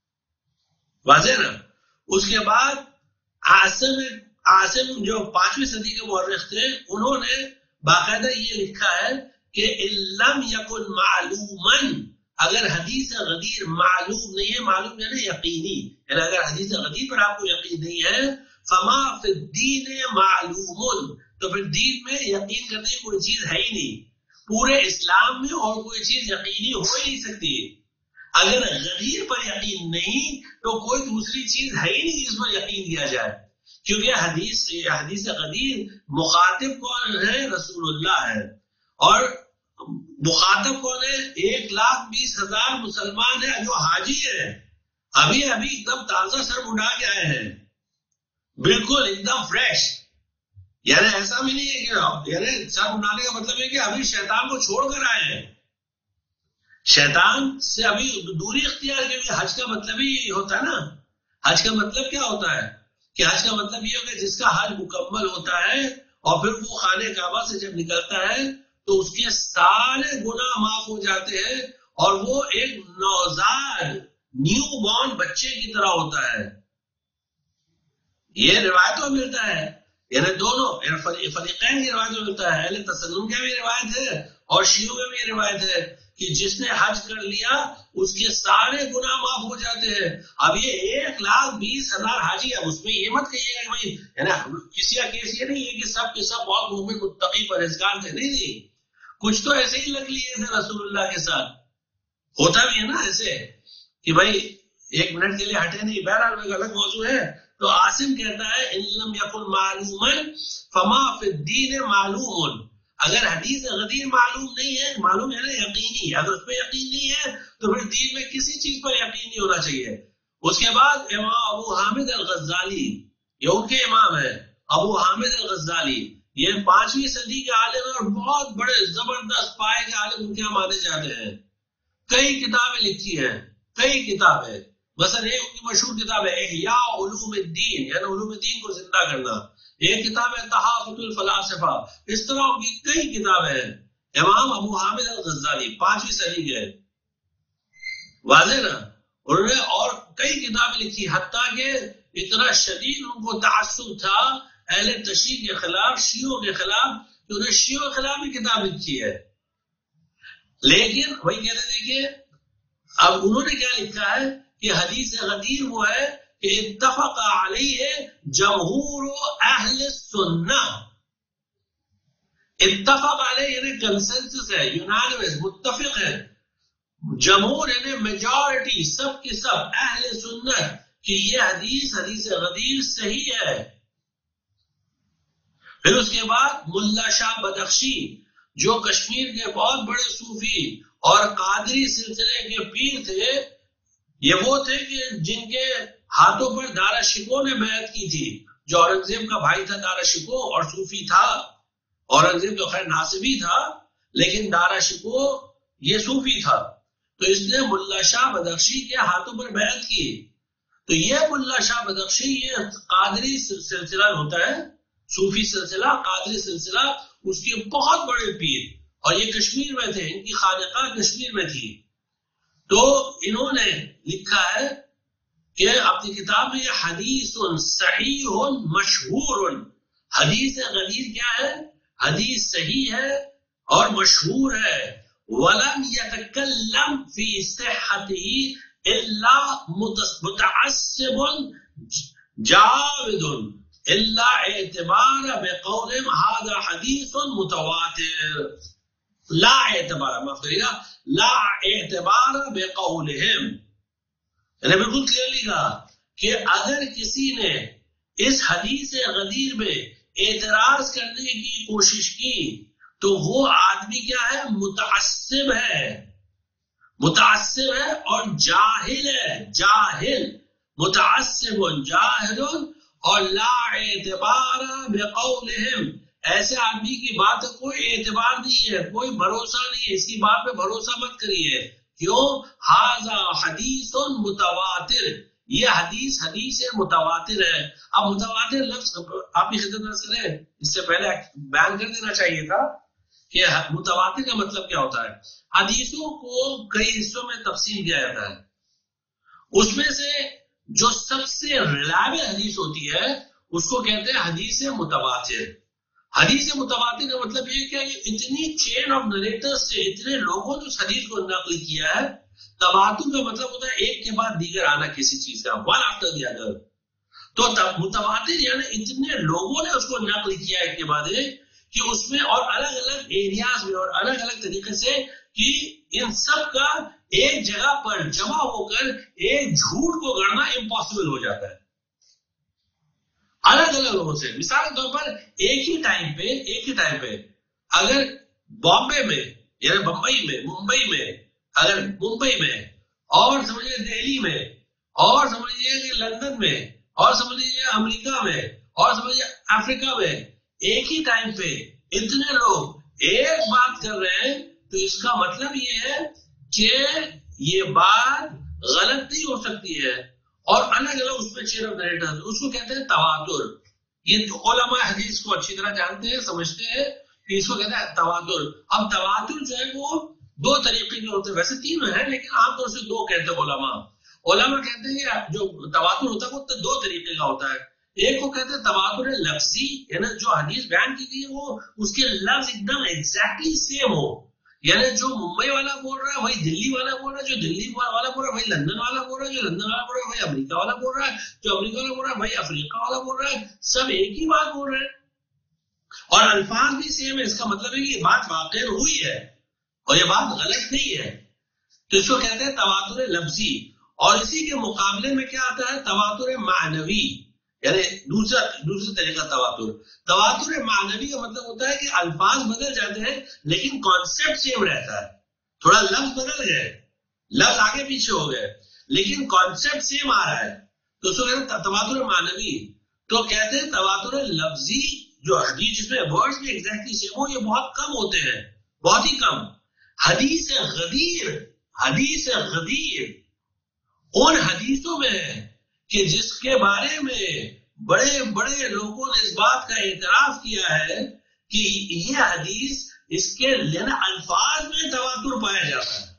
واضح نا؟ اس کے بعد عاصم عاصم جو پانچویں صدی کے مورخ تھے، انہوں نے باقاعدہ یہ لکھا ہے کہ لم یکن معلوما، اگر حدیث غدیر معلوم نہیں ہے، معلوم یعنی یقینی، یعنی اگر حدیث غدیر پر آپ کو یقین نہیں ہے، فما فی الدین معلوم، تو پھر دین میں یقین کرنے کی کوئی چیز ہے ہی نہیں. پورے اسلام میں اور کوئی چیز یقینی ہو ہی نہیں سکتی. اگر غدیر پر یقین نہیں تو کوئی دوسری چیز ہے ہی نہیں جس پر یقین کیا جائے، کیونکہ حدیث حدیث غدیر مخاطب کون ہے؟ رسول اللہ ہے. اور مخاطب کون ہے؟ ایک لاکھ بیس ہزار مسلمان ہیں جو حاجی ہیں، ابھی ابھی ایک دم تازہ سر اٹھا کے آئے ہیں، بالکل ایک دم فریش. یعنی ایسا بھی نہیں ہے کہ یعنی سر اٹھانے کا مطلب ہے کہ ابھی شیطان کو چھوڑ کر آئے ہیں، شیطان سے ابھی دوری اختیار کی. حج کا مطلب ہی ہوتا ہے نا. حج کا مطلب کیا ہوتا ہے؟ کہ حج کا مطلب یہ ہوگا جس کا حج مکمل ہوتا ہے اور پھر وہ خانہ کعبہ سے جب نکلتا ہے تو اس کے سارے گناہ معاف ہو جاتے ہیں اور وہ ایک نوزاد نیو بورن بچے کی طرح ہوتا ہے. یہ روایتوں میں ملتا ہے، یعنی دونوں فریقین کی روایت میں ملتا ہے. اہل تسنن کی بھی روایت ہے اور شیعوں میں بھی یہ روایت ہے کہ جس نے حج کر لیا اس کے سارے گناہ معاف ہو جاتے ہیں. اب یہ ایک لاکھ بیس ہزار حاجی ہے، اس میں یہ مت کہیے گا کہ بھائی کسی کا کیس یہ نہیں ہے کہ سب کے سب بہت مومن متقی پرہیزگار تھے. نہیں نہیں، کچھ تو ایسے ہی لگ لیے تھے رسول اللہ کے ساتھ. ہوتا بھی ہے نا ایسے کہ بھائی ایک منٹ کے لیے ہٹے نہیں. بہرحال ایک الگ موضوع ہے. تو عاصم کہتا ہے ان لم یکن معلوما فما فی الدین معلوم، اگر حدیث غدیر معلوم نہیں ہے، معلوم ہے نا یقینی، اگر اس پہ یقین نہیں ہے تو پھر دین میں کسی چیز پر یقین نہیں ہونا چاہیے. اس کے بعد امام ابو حامد الغزالی، یہ ان کے امام ہے ابو حامد الغزالی، یہ پانچویں صدی کے عالم ہیں اور بہت بڑے زبردست پائے کے عالم ان کے یہاں مانے جاتے ہیں. کئی کتابیں لکھی ہیں، کئی کتابیں. مثلا ایک ان کی مشہور کتاب ہے احیاء علوم الدین، یعنی علوم الدین کو زندہ کرنا. ایک کتاب ہے تحافظ الفلاسفہ. اس طرح ان کی کئی کتابیں ہیں. امام ابو حامد الغزالی پانچویں صدی کے، واضح نا. انہوں نے اور کئی کتابیں لکھی، حتیٰ کہ اتنا شدید ان کو تعصب تھا اہل تشیع کے خلاف، شیعوں کے خلاف، کہ انہوں نے شیعوں کے خلاف بھی کتاب لکھی ہے. لیکن وہی کہتے دیکھیے اب انہوں نے کیا لکھا ہے کہ حدیث غدیر وہ ہے کہ اتفق علیہ جمہور اہل سنہ. اتفق علیہ یعنی کنسنسس ہے، یونانیمس، متفق ہے. جمہور یعنی میجورٹی، سب کے سب اہل سنت کہ یہ حدیث حدیث غدیر صحیح ہے. پھر اس کے بعد ملا شاہ بدخشی جو کشمیر کے بہت بڑے صوفی اور قادری سلسلے کے پیر تھے، یہ وہ تھے کہ جن کے ہاتھوں پر دارا شکو نے بیعت کی تھی، جو اورنگزیب کا بھائی تھا دارا شکو اور صوفی تھا. اورنگزیب تو خیر ناصبی تھا لیکن دارا شکو یہ صوفی تھا، تو اس نے ملا شاہ بدخشی کے ہاتھوں پر بیعت کی. تو یہ ملا شاہ بدخشی یہ قادری سلسلہ ہوتا ہے، صوفی سلسلہ، قادری سلسلہ، اس کے بہت بڑے پیر، اور یہ کشمیر میں تھے، ان کی خانقاہ کشمیر میں تھی. تو انہوں نے لکھا ہے کہ اپنی کتاب میں یہ حدیث صحیح مشہور، حدیث غدیر کیا ہے؟ حدیث صحیح ہے اور مشہور ہے. وَلَمْ يَتَكَلَّمْ فِي صِحَّتِهِ إِلَّا مُتَعَصِّبٌ جَاوِدٌ إِلَّا اعتبار بِقَوْلِهِمْ هَذَا حَدِيثٌ مُتَوَاتِرٌ. لا اعتبار، معاف کریے گا، لا اعتبار بقولہم، یعنی بالکل کلیئرلی کہا کہ اگر کسی نے اس حدیث غدیر میں اعتراض کرنے کی کوشش کی تو وہ آدمی کیا ہے؟ متعصب ہے، متعصب ہے اور جاہل ہے، جاہل، متعصب جاہل اور لا اعتبار بقولہم، ایسے آدمی کی بات کا کوئی اعتبار نہیں ہے، کوئی بھروسہ نہیں ہے، اس کی بات پہ بھروسہ مت کریے. کیوں؟ ھذا حدیث متواتر، یہ حدیث حدیث متواتر ہے. اب متواتر لفظ آپ کی خدمت میں سنیں، اس سے پہلے بیان کر دینا چاہیے تھا کہ متواتر کا مطلب کیا ہوتا ہے. حدیثوں کو کئی حصوں میں تقسیم کیا جاتا ہے، اس میں سے جو سب سے ریلائبل حدیث ہوتی ہے اس کو کہتے ہیں حدیث متواتر. حدیث متواتر کا مطلب یہ کہ اتنی چین آف نریٹر سے اتنے لوگوں نے اس حدیث کو نقل کیا ہے. تواتر کا مطلب ہوتا ہے ایک کے بعد دیگر آنا کسی چیز کا، ون آفٹر دی ادر. تو متواتر یعنی اتنے لوگوں نے اس کو نقل کیا ایک کے بعد ایک کہ اس میں اور الگ الگ ایریاز میں اور الگ الگ طریقے سے کہ ان سب کا ایک جگہ پر جمع ہو کر ایک جھوٹ کو گڑنا امپاسبل ہو جاتا ہے الگ الگ لوگوں سے. مثال کے طور پر ایک ہی ٹائم پہ ایک ہی ٹائم پہ اگر بامبے میں یعنی بمبئی میں، ممبئی میں، اگر ممبئی میں اور سمجھیے دہلی میں اور سمجھیے کہ لندن میں اور سمجھیے امریکہ میں اور سمجھیے افریقہ میں ایک ہی ٹائم پہ اتنے لوگ ایک بات کر رہے ہیں تو اس کا مطلب یہ ہے کہ یہ بات غلط نہیں ہو سکتی ہے اور الگ الگ اس میں چین آف نریٹرز، اس کو کہتے ہیں تواتر. یہ علماء حدیث کو اچھی طرح جانتے ہیں، سمجھتے ہیں کہ اس کو کہتے ہیں تواتر. اب تواتر جو ہے وہ دو طریقے کے ہوتے ہیں، ویسے تین ہیں لیکن عام طور سے دو کہتے ہیں علماء. علماء کہتے ہیں کہ جو تواتر ہوتا ہے وہ دو طریقے کا ہوتا ہے. ایک کو کہتے ہیں تواتر لفظی، یعنی جو حدیث بیان کی گئی وہ اس کے لفظ ایک دم ایگزیکٹلی سیم ہو، یعنی جو ممبئی والا بول رہا ہے وہی دلی والا بول رہا ہے، جو دلی والا بول رہا ہے وہی لندن والا بول رہا ہے، جو لندن والا بول رہا ہے وہی امریکہ والا بول رہا ہے، جو امریکہ والا بول رہا ہے وہی افریقہ والا بول رہا ہے، سب ایک ہی بات بول رہے ہیں اور الفاظ بھی سیم ہے. اس کا مطلب ہے کہ یہ بات واقع ہوئی ہے اور یہ بات غلط نہیں ہے. تو اس کو کہتے ہیں تواتر لفظی. اور اسی کے مقابلے میں کیا آتا ہے؟ تواتر معنوی، یعنی دوسرا دوسرا طریقہ تواتر. تواتر معنوی کا مطلب ہوتا ہے کہ الفاظ بدل جاتے ہیں لیکن کانسیپٹ سیم رہتا ہے. تھوڑا لفظ بدل گئے، لفظ آگے پیچھے ہو گئے لیکن کانسیپٹ سیم آ رہا ہے تو اس کو کہتے ہیں تواتر معنوی. تو کہتے ہیں تواتر لفظی جو حدیث جس میں ورڈز بھی ایگزیکٹلی سیم ہو، یہ بہت کم ہوتے ہیں، بہت ہی کم. حدیث غدیر، حدیث غدیر ان حدیثوں میں ہے کہ جس کے بارے میں بڑے بڑے لوگوں نے اس بات کا اعتراف کیا ہے کہ یہ حدیث اس کے لینا الفاظ میں تواتر پایا جاتا ہے.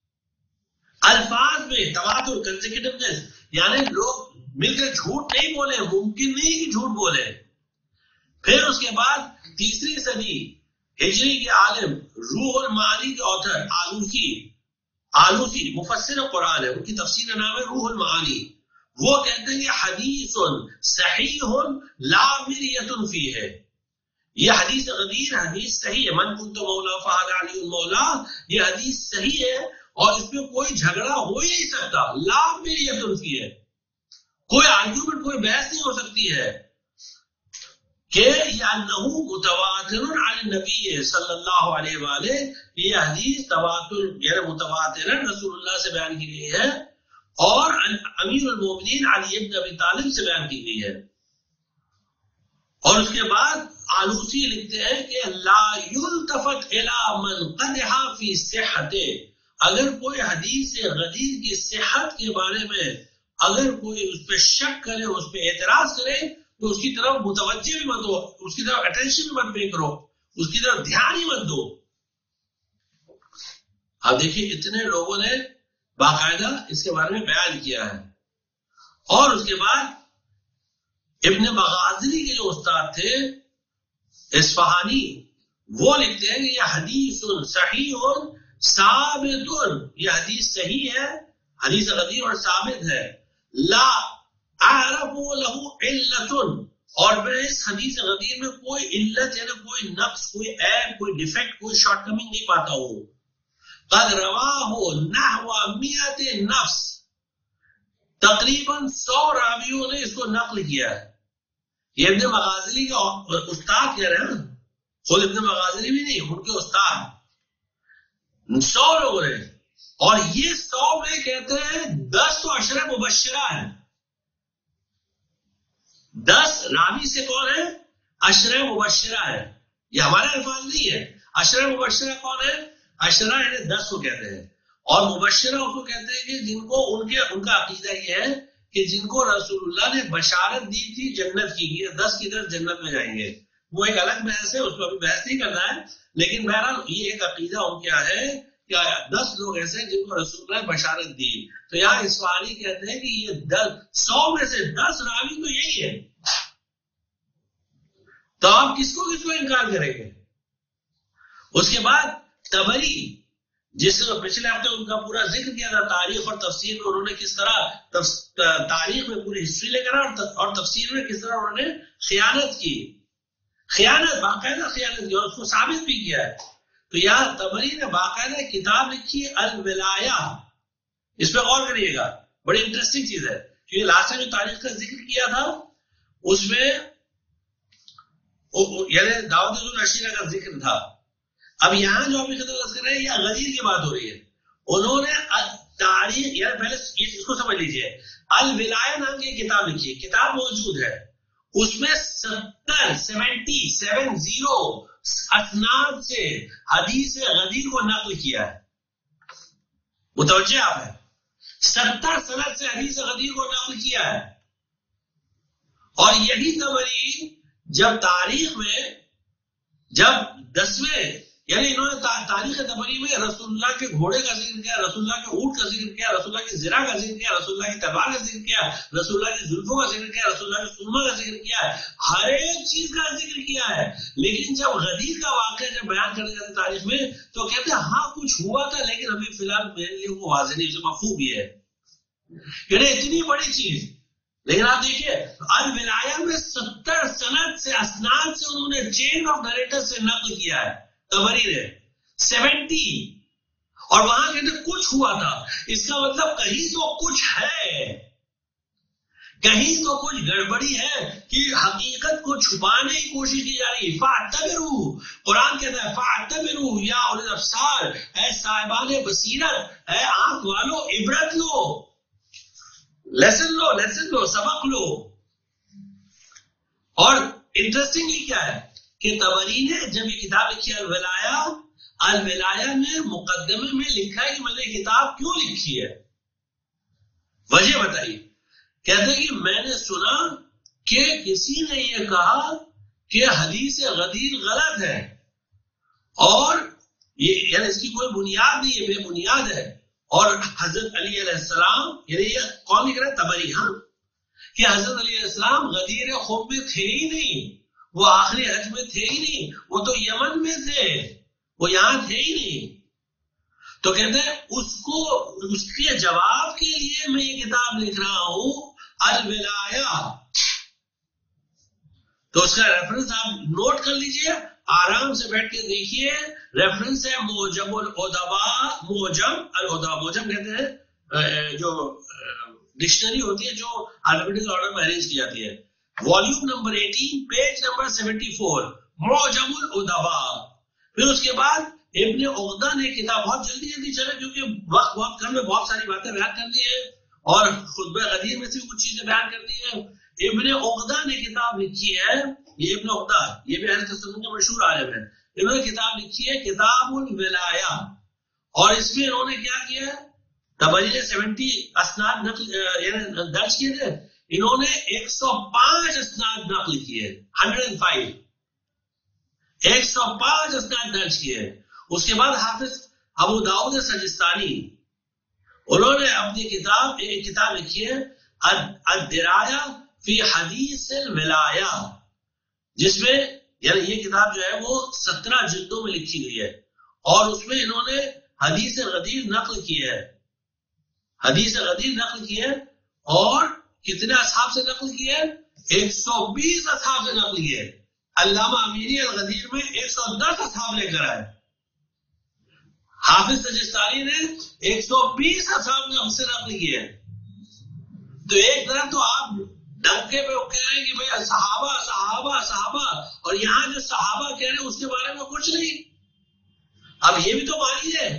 الفاظ میں تواتر، کنسیکیٹیونیس، یعنی لوگ مل کر جھوٹ نہیں بولے، ممکن نہیں کہ جھوٹ بولے. پھر اس کے بعد تیسری صدی ہجری کے عالم روح المعانی کے آتھر آلوسی، آلوسی مفسر قرآن ہے، ان کی تفسیر کا نام ہے روح المعانی. وہ کہتے ہیں کہ حدیث صحیح لا مریۃ فیہ، یہ حدیث غدیر حدیث صحیح ہے، من کنت مولا فہذا علی المولا، یہ حدیث صحیح ہے اور اس میں کوئی جھگڑا ہو ہی نہیں سکتا، لا مریۃ فیہ، کوئی آرگیومنٹ کوئی بحث نہیں ہو سکتی ہے کہ انہ متواتر عن النبی صلی اللہ علیہ وآلہ، یہ حدیث تواتر یعنی متواتر رسول اللہ سے بیان کی گئی ہے اور امیر المومنین علی ابن ابی طالب سے بیان کی گئی ہے۔ اور اس کے بعد آلوسی لکھتے ہیں کہ لا یلتفت الی من قدح فی صحتہ، اگر کوئی حدیث غدیر کی صحت کے بارے میں اگر کوئی اس پہ شک کرے، اس پہ اعتراض کرے تو اس کی طرف متوجہ بھی مت ہو، اس کی طرف اٹینشن مت پے کرو، اس کی طرف دھیان ہی مت دو۔ اب دیکھیے اتنے لوگوں نے باقاعدہ اس کے بارے میں بیان کیا ہے۔ اور اس کے بعد ابن مغازلی کے جو استاد تھے اصفہانی، وہ لکھتے ہیں کہ یہ حدیث صحیح ثابت، یہ حدیث صحیح ہے، حدیث غدیر اور ثابت ہے، لا اعرف له علت، اور میں اس حدیث غدیر میں کوئی علت یعنی کوئی نقص، کوئی عیب، کوئی ڈیفیکٹ، کوئی شارٹ کمنگ نہیں پاتا ہوں۔ قد رواہ نحو مئت نفس، تقریباً سو راویوں نے اس کو نقل کیا ہے۔ یہ ابن مغازلی کا استاد کہہ رہے ہیں، خود ابن مغازلی بھی نہیں، ان کے استاد سو لوگوں نے، اور یہ سو میں کہتے ہیں دس تو عشرہ مبشرہ ہیں، دس راوی سے کون ہے؟ عشرہ مبشرہ ہے، یہ ہمارے الفاظ نہیں ہے۔ عشرہ مبشرہ کون ہے؟ عشرہ یعنی دس کو کہتے ہیں، اور مبشرہ اس کو کہتے ہیں کہ جن کو ان کے ان کا عقیدہ یہ ہے کہ جن کو رسول اللہ نے بشارت دی تھی جنت کی، یہ دس کی دس جنت میں جائیں گے۔ وہ ایک الگ بحث ہے، اس پر ابھی بحث نہیں کرنا ہے، لیکن بہرحال یہ ایک عقیدہ ان کیا ہے کہ دس لوگ ایسے ہیں جن کو رسول اللہ نے بشارت دی۔ تو یہاں اصفہانی کہتے ہیں کہ یہ دس سو میں سے دس راوی تو یہی ہے، تو آپ کس کو کس کو انکار کریں گے؟ اس کے بعد طبری، جس پچھلے ہفتے ان کا پورا ذکر کیا تھا، تاریخ اور تفسیر میں انہوں نے کس طرح تاریخ میں پوری ہسٹری لے کر اور تفسیر میں کس طرح انہوں نے خیانت کی، خیانت باقاعدہ خیانت کی، اور اس کو ثابت بھی کیا ہے۔ تو یہاں طبری نے باقاعدہ کتاب لکھی الولایہ، اس پہ غور کریے گا، بڑی انٹرسٹنگ چیز ہے، کیونکہ لاسٹ میں جو تاریخ کا ذکر کیا تھا اس میں یعنی داؤد العشیرہ کا ذکر تھا، اب یہاں جو ابھی خطرت کر رہے ہیں یہ غدیر کی بات ہو رہی ہے۔ انہوں نے تاریخ یعنی پہلے اس کو سمجھ لیجئے، الولایہ نام کی کتاب لکھی ہے، کتاب موجود ہے، اس میں ستر سیونٹی سیون زیرو اسناد سے حدیث غدیر کو نقل کیا ہے، متوجہ آپ ہے، ستر سند سے حدیث غدیر کو نقل کیا ہے۔ اور یہی طبری جب تاریخ میں جب دسویں یعنی انہوں نے تاریخ طبری میں رسول اللہ کے گھوڑے کا ذکر کیا، رسول اللہ کے اونٹ کا ذکر کیا، رسول اللہ کی زرہ کا ذکر کیا، رسول اللہ کی تلوار کا ذکر کیا، رسول اللہ کی زلفوں کا ذکر کیا، رسول اللہ کی سرما کا ذکر کیا ہے، ہر ایک چیز کا ذکر کیا ہے۔ لیکن جب غدیر کا واقعہ جب بیان کرنے جاتے تاریخ میں تو کہتے ہیں ہاں کچھ ہوا تھا، لیکن ابھی فی الحال میرے لیے وہ واضح نہیں، اسے مفہوم ہی ہے، یعنی اتنی بڑی چیز۔ لیکن آپ دیکھیے الولایہ میں ستر سند سے اسناد سے انہوں نے چین آف نریٹر سے نقل کیا ہے طبری نے، سیونٹی، اور وہاں کہتے کچھ ہوا تھا، اس کا مطلب کہیں تو کچھ ہے، کہیں تو کچھ گڑبڑی ہے کہ حقیقت کو چھپانے کی کوشش کی جا رہی۔ فاعتبروا، قرآن کہتا ہے فاعتبروا یا اولی الابصار، اے صاحبان بصیرت، اے آنکھ والو عبرت لو، لیسن لو لیسن لو سبق لو۔ اور انٹرسٹنگلی کیا ہے کہ طبری نے جب یہ کتاب لکھی الولایہ، الولایہ میں مقدمے میں لکھا ہے کہ میں نے کتاب کیوں لکھی ہے، وجہ بتائیے۔ کہتے ہیں کہ میں نے سنا کہ کسی نے یہ کہا کہ حدیث غدیر غلط ہے، اور یہ یعنی اس کی کوئی بنیاد نہیں ہے، بے بنیاد ہے، اور حضرت علی علیہ السلام یعنی یہ کون لکھ رہا ہے؟ طبری، ہاں، کہ حضرت علی علیہ السلام غدیر خم میں تھے ہی نہیں، وہ آخری حج میں تھے ہی نہیں، وہ تو یمن میں تھے، وہ یہاں تھے ہی نہیں۔ تو کہتے ہیں اس کو اس کے جواب کے لیے میں یہ کتاب لکھ رہا ہوں، الولایا، تو اس کا ریفرنس آپ نوٹ کر لیجئے، آرام سے بیٹھ کے دیکھیے، ریفرنس ہے موجم الادباء، موجم الادباء، موجم کہتے ہیں جو ڈکشنری ہوتی ہے جو الفابیٹیکل آرڈر میں ارینج کی جاتی ہے، والیوم نمبر اٹھارہ پیج نمبر چوہتر، موجم الادباء۔ پھر اس کے بعد ابن عقدہ نے کتاب، بہت جلدی جلدی چلے کیونکہ وقت بہت کم ہے، بہت ساری باتیں بیان کر دی ہیں اور خطبہ غدیر میں سے کچھ چیزیں بیان کر دی ہیں۔ ابن عقدہ نے کتاب لکھی ہے، یہ ابن عقدہ یہ بھی اہل تسنن کے مشہور عالم ہیں، انہوں نے کتاب لکھی ہے کتاب الولایہ، اور اس میں انہوں نے کیا کیا ہے، طبری نے سیونٹی اسناد نقل یعنی درج کیے تھے، انہوں نے ایک سو پانچ اسناد نقل کیے، ہنڈریڈ اینڈ فائیو، ایک سو پانچ اسناد درج کیے۔ اس کے بعد حافظ ابو داؤد سجستانی، انہوں نے اپنی کتاب ایک کتاب لکھی ہے الدرایا فی حدیث الولایہ، جس میں یعنی یہ کتاب جو ہے وہ سترہ جلدوں میں لکھی گئی ہے، اور اس میں انہوں نے حدیث غدیر نقل کی ہے، حدیث غدیر نقل کی ہے، اور کتنے اصحاب سے نقل کی ہے، ایک سو بیس اصحاب سے نقل کی ہے۔ علامہ امینی الغدیر میں ایک سو دس اصحاب لے کر آئے، حافظ سجستانی نے ایک سو بیس اصحاب نے ہم سے نقل کی ہے۔ تو ایک طرح تو آپ ڈنکے پہ کہہ رہے ہیں کہ بھئی صحابہ صحابہ صحابہ، اور یہاں جو صحابہ کہہ رہے ہیں اس کے بارے میں کچھ نہیں، اب یہ بھی تو مانی ہے۔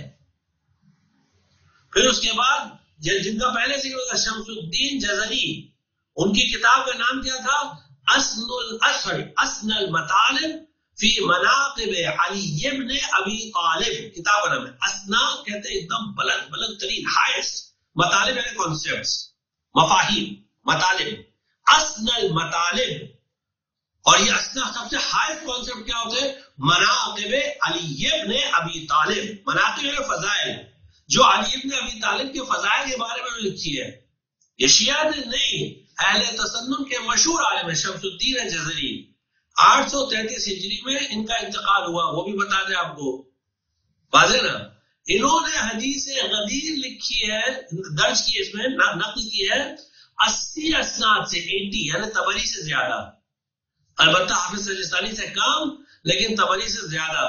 پھر اس کے بعد جن کا پہلے سے شمس الدین جزری، ان کی کتاب کا نام کیا تھا، اسن الاسر اسن المطالب فی مناقب علی ابن ابی طالب، کتاب کا نام ہے۔ اسنا کہتے ہیں ایک دم بلند بلند ترین، ہائیسٹ، مطالب یعنی کانسیپٹس، مفاہیم، مطالب، اسن المطالب، اور یہ اسنا سب سے ہائیسٹ کانسیپٹ کیا ہوتے ہیں، مناقب علی ابن ابی طالب، مناقب یعنی فضائل، جو علی ابن ابی طالب کے فضائل کے بارے میں لکھی ہے۔ یہ شیعہ نے نہیں، اہل تسنن کے مشہور عالم ہے شمس الدین جزری، آٹھ سو تینتیس ہجری میں ان کا انتقال ہوا، وہ بھی بتا دیں آپ کو، واضح نا۔ انہوں نے حدیث غدیر لکھی ہے، درج کی، اس میں نقل کی ہے اسی اسناد سے، اسی یعنی طبری سے زیادہ، البتہ حافظ سجستانی سے کم لیکن طبری سے زیادہ،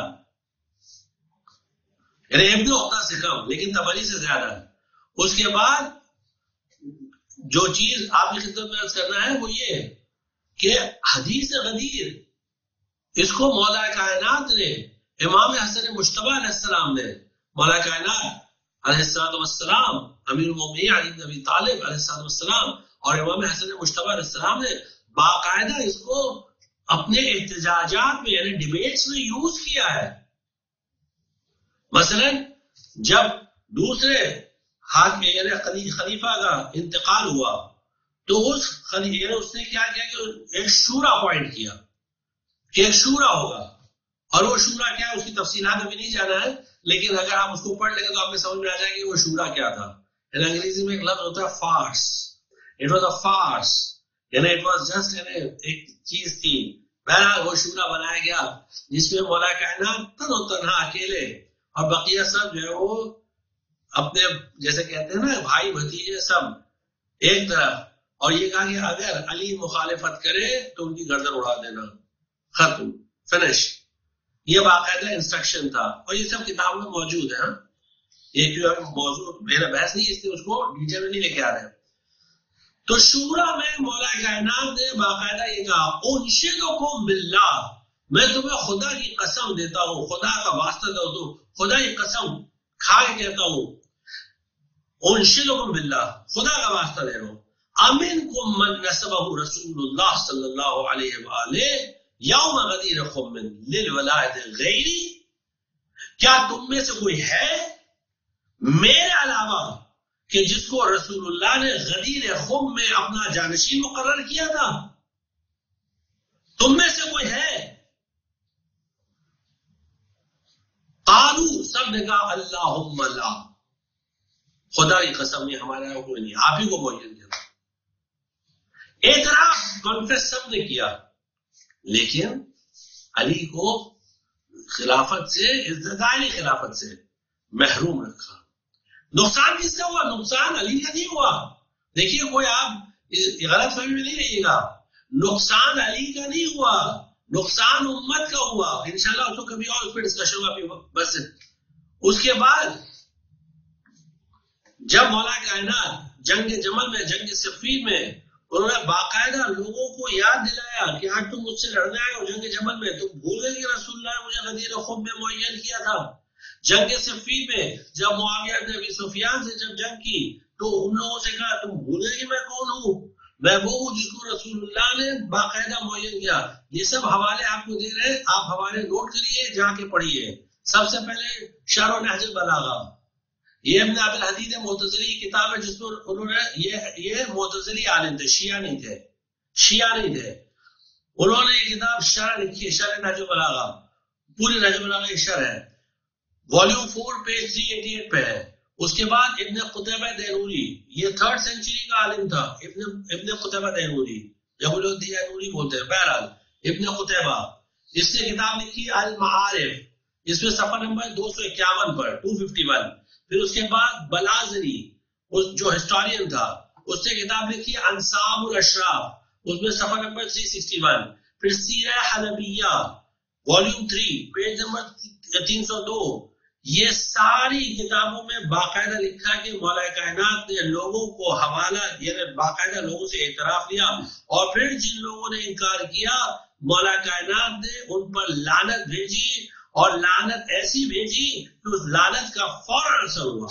یعنی ابن عقدہ سے کم لیکن طبری سے زیادہ۔ اس کے بعد جو چیز آپ کی خدمت میں عرض کرنا ہے وہ یہ کہ حدیث غدیر اس کو مولا کائنات نے، امام حسن مجتبی علیہ السلام نے، مولا کائنات علیہ السلام، امیر المومنین علی بن ابی طالب علیہ السلام اور امام حسن مجتبی علیہ السلام نے باقاعدہ اس کو اپنے احتجاجات میں یعنی ڈیبیٹس میں یوز کیا ہے۔ مثلا جب دوسرے حاکم یعنی خلیفہ کا انتقال ہوا تو اس خلیفہ اس نے کیا کیا کہ ایک شورا اپوائنٹ کیا کہ ایک شورا ہوگا، اور وہ شورا کیا ہے اس کی تفصیلات میں نہیں جانا ہے، لیکن اگر آپ اس کو پڑھ لیں گے تو آپ کو سمجھ میں آ جائے گا کہ وہ شورا کیا تھا۔ یعنی انگریزی میں ایک لفظ ہوتا ہے فارس، اٹ واز اے فارس، یعنی اٹ واز جسٹ یعنی ایک چیز تھی۔ بہرحال وہ شورا بنایا گیا جس میں مولا کائنات تن و تنہا اکیلے اور بقیہ سب جو ہے وہ اپنے جیسے کہتے ہیں نا بھائی بھتیجے سب ایک طرف، اور یہ کہا کہ اگر علی مخالفت کرے تو ان کی گردن اڑا دینا، ختم، فنش۔ یہ باقاعدہ انسٹرکشن تھا، اور یہ سب کتابوں میں موجود ہے۔ ہاں یہ کیوں موضوع میرا بحث نہیں، اس لیے اس کو ڈیٹیل میں نہیں لے کے آ رہے ہیں۔ تو شورا میں مولا کائنات نے باقاعدہ یہ کہا انشدکم باللہ، میں تمہیں خدا کی قسم دیتا ہوں، خدا کا واسطہ دیتا ہوں، خدا کی قسم کھا کے کہتا ہوں، انشدکم باللہ، خدا کا واسطہ دے رہا ہوں، امنکم من نسبہ رسول اللہ صلی اللہ علیہ وآلہ یوم غدیر خم للولایت غیری، کیا تم میں سے کوئی ہے میرے علاوہ کہ جس کو رسول اللہ نے غدیر خم میں اپنا جانشین مقرر کیا تھا؟ تم میں سے کوئی ہے؟ قالو، سب نے کہا اللہم لا، خدا کی قسم نہیں، ہمارے یہاں کوئی نہیں، آپ ہی کو معین کیا۔ اعتراف کنفیس سب نے کیا، لیکن علی کو خلافت سے، ابتدائی خلافت سے محروم رکھا۔ نقصان کس سے ہوا؟ نقصان علی کا نہیں ہوا۔ دیکھیے کوئی آپ یہ غلط فہمی میں نہیں رہیے گا، نقصان علی کا نہیں ہوا، نقصان امت کا ہوا. انشاءاللہ تو کبھی اور اس پہ ڈسکشن ہوا. بس اس کے بعد جب مولا کائنات جنگ جمل میں، جنگ صفین میں انہوں نے باقاعدہ لوگوں کو یاد دلایا کہ آج تم مجھ سے لڑنے آئے ہو جنگ جمل میں، تم بھول گئے کہ رسول اللہ نے مجھے غدیر خم میں معین کیا تھا. جنگ صفین میں جب معاویہ نے ابی سفیان سے جب جنگ کی تو ان لوگوں سے کہا تم بھول گئے کہ میں کون ہوں، میں وہ ہوں جس کو رسول اللہ نے باقاعدہ معین کیا. یہ سب حوالے آپ کو دے رہے ہیں، آپ حوالے نوٹ کریے، جا کے پڑھیے. سب سے پہلے شرح نہج البلاغہ، یہ ابن عبد الحدید معتزلی کی کتاب ہے، جس میں انہوں نے یہ یہ معتزلی عالم تھے، شیعہ نہیں تھے، شیعہ نہیں تھے. انہوں نے یہ کتاب شرح لکھی ہے، شرح نہج البلاغہ، پوری نہج البلاغہ کی شرح ہے، والیوم فور پیج تین سو اٹھاسی پہ ہے. اس کے بعد ابن قتیبہ دینوری، یہ تھرڈ سینچری کا عالم تھا، ابن ابن قتیبہ دینوری، جب لوگ دینوری بولتے ہیں. بہرحال ابن قتیبہ، اس نے کتاب لکھی المعارف، اس میں صفحہ نمبر دو سو اکیاون پر دو سو اکیاون. پھر اس کے بعد بلازری جو ہسٹورین تھا، اس نے کتاب لکھی انصاب الاشراف، اس میں صفحہ نمبر تین سو اکسٹھ. پھر سیرہ حلبیہ والیوم تھری پیج نمبر تین سو دو. یہ ساری کتابوں میں باقاعدہ لکھا کہ مولا کائنات نے لوگوں کو حوالہ، یعنی باقاعدہ لوگوں سے اعتراف لیا، اور پھر جن لوگوں نے انکار کیا مولا کائنات نے ان پر لعنت بھیجی، اور لعنت ایسی بھیجی کہ اس لعنت کا فوراً اثر ہوا،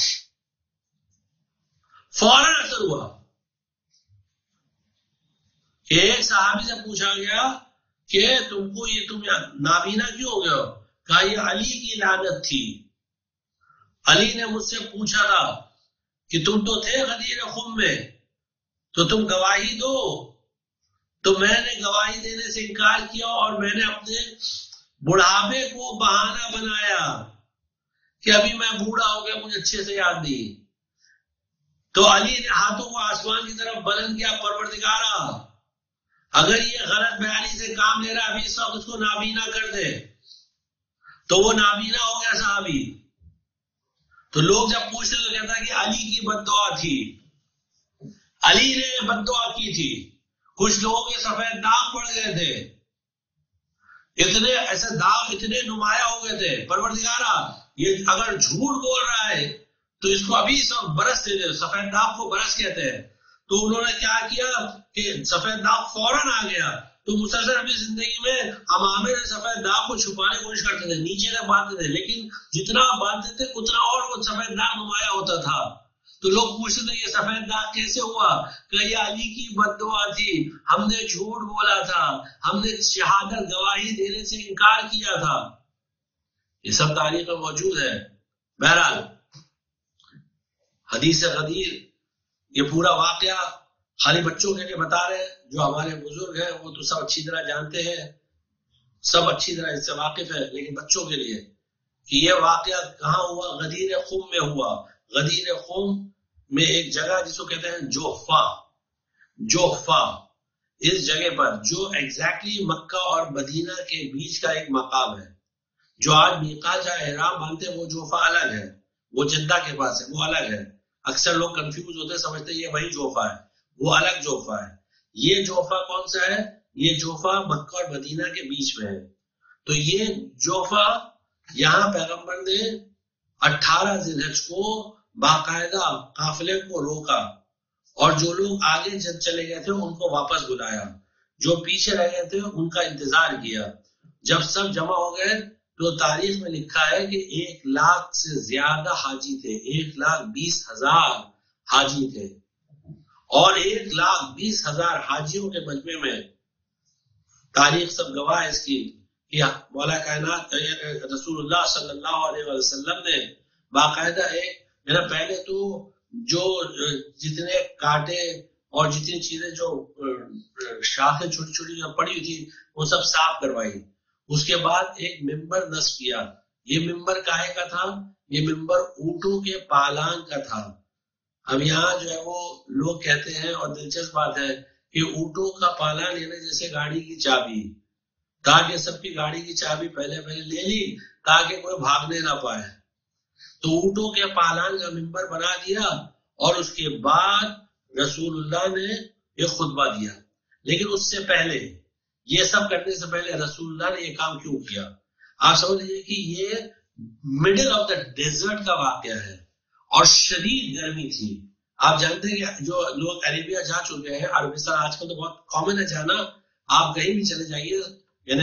فوراً اثر ہوا. ایک صحابی سے پوچھا گیا کہ تم کو یہ تم نابینا کیوں ہو گئے ہو؟ کہا یہ علی کی لعنت تھی. علی نے مجھ سے پوچھا تھا کہ تم تو تھے غدیر خم میں، تو تم گواہی دو. تو میں نے گواہی دینے سے انکار کیا، اور میں نے اپنے بڑھاپے کو بہانہ بنایا کہ ابھی میں بوڑھا ہو گیا، مجھے اچھے سے یاد نہیں. تو علی نے ہاتھوں کو آسمان کی طرف بلند کیا، پروردگارا اگر یہ غلط بیانی سے کام لے رہا ابھی اس وقت اس کو نابینا کر دے. تو وہ نابینا ہو گیا صحابی. تو لوگ جب پوچھتے تو کہتا کہ علی کی بد دعا تھی، علی نے بد دعا کی تھی. کچھ لوگوں کے سفید داغ پڑ گئے تھے، اتنے ایسے داغ اتنے نمایاں ہو گئے تھے. پروردگارا یہ اگر جھوٹ بول رہا ہے تو اس کو ابھی سب برس دے دے. سفید داغ کو برس کہتے ہیں. تو انہوں نے کیا کیا کہ سفید داغ فوراً آ گیا. تو مسلسل اپنی زندگی میں ہم عامر سفید داغ کو چھپانے کی کوشش کرتے تھے، نیچے سے باندھتے تھے، لیکن جتنا باندھتے تھے اتنا اور وہ سفید داغ نمایاں ہوتا تھا. تو لوگ پوچھتے تھے یہ سفید داغ کیسے ہوا؟ کہ یہ علی کی بد دعا تھی، ہم نے جھوٹ بولا تھا، ہم نے شہادت گواہی دینے سے انکار کیا تھا. یہ سب تاریخ میں موجود ہے. بہرحال حدیث غدیر یہ پورا واقعہ خالی بچوں کے لیے بتا رہے ہیں، جو ہمارے بزرگ ہیں وہ تو سب اچھی طرح جانتے ہیں، سب اچھی طرح اس سے واقف ہے، لیکن بچوں کے لیے کہ یہ واقعہ کہاں ہوا؟ غدیر خم میں ہوا. غدیر خم میں ایک جگہ جس کو کہتے ہیں جوفا، جوفا اس جگہ پر جو ایگزیکٹلی مکہ اور مدینہ کے بیچ کا ایک مقام ہے. جو آج میقات جہاں احرام باندھتے ہیں وہ جوفا الگ ہے، وہ جدہ کے پاس ہے، وہ الگ ہے. اکثر لوگ کنفیوز ہوتے ہیں، سمجھتے ہیں یہ وہی جوفا ہے، وہ الگ جوفا ہے. یہ جوفا کون سا ہے؟ یہ جوفا مکہ اور مدینہ کے بیچ میں ہے. تو یہ جوفا یہاں پیغمبر نے اٹھارہ ذی الحج کو باقاعدہ قافلے کو روکا، اور جو لوگ آگے جب چلے گئے تھے ان کو واپس بلایا، جو پیچھے رہ گئے تھے ان کا انتظار کیا. جب سب جمع ہو گئے تو تاریخ میں لکھا ہے کہ ایک لاکھ سے زیادہ حاجی تھے، ایک لاکھ بیس ہزار حاجی تھے، اور ایک لاکھ بیس ہزار حاجیوں کے مجمع میں تاریخ سب گواہ اس کی کہ مولا کائنات رسول اللہ صلی اللہ علیہ وسلم نے باقاعدہ ایک میرا پہلے تو جو جتنے کانٹے اور جتنی چیزیں جو شاخیں چھوٹی چھوٹی پڑی ہوئی تھی وہ سب صاف کروائی. اس کے بعد ایک ممبر نصب کیا. یہ ممبر کاہے کا تھا؟ یہ ممبر اونٹوں کے پالان کا تھا. اب یہاں جو ہے وہ لوگ کہتے ہیں، اور دلچسپ بات ہے کہ اونٹوں کا پالان یعنی جیسے گاڑی کی چابی، تاکہ سب کی گاڑی کی چابی پہلے پہلے لے لی تاکہ کوئی بھاگنے نہ پائے. تو اونٹوں کے پالان کا ممبر بنا دیا، اور اس کے بعد رسول اللہ نے ایک خطبہ دیا. لیکن اس سے پہلے یہ سب کرنے سے پہلے رسول اللہ نے یہ کام کیوں کیا؟ آپ سمجھ لیجیے کہ یہ مڈل آف دا ڈیزرٹ کا واقعہ ہے اور شدید گرمی تھی. آپ جانتے ہیں کہ جو لوگ عربیہ جا چکے ہیں، عربستان آج کل تو بہت کامن ہے جانا، آپ کہیں بھی چلے جائیے، یعنی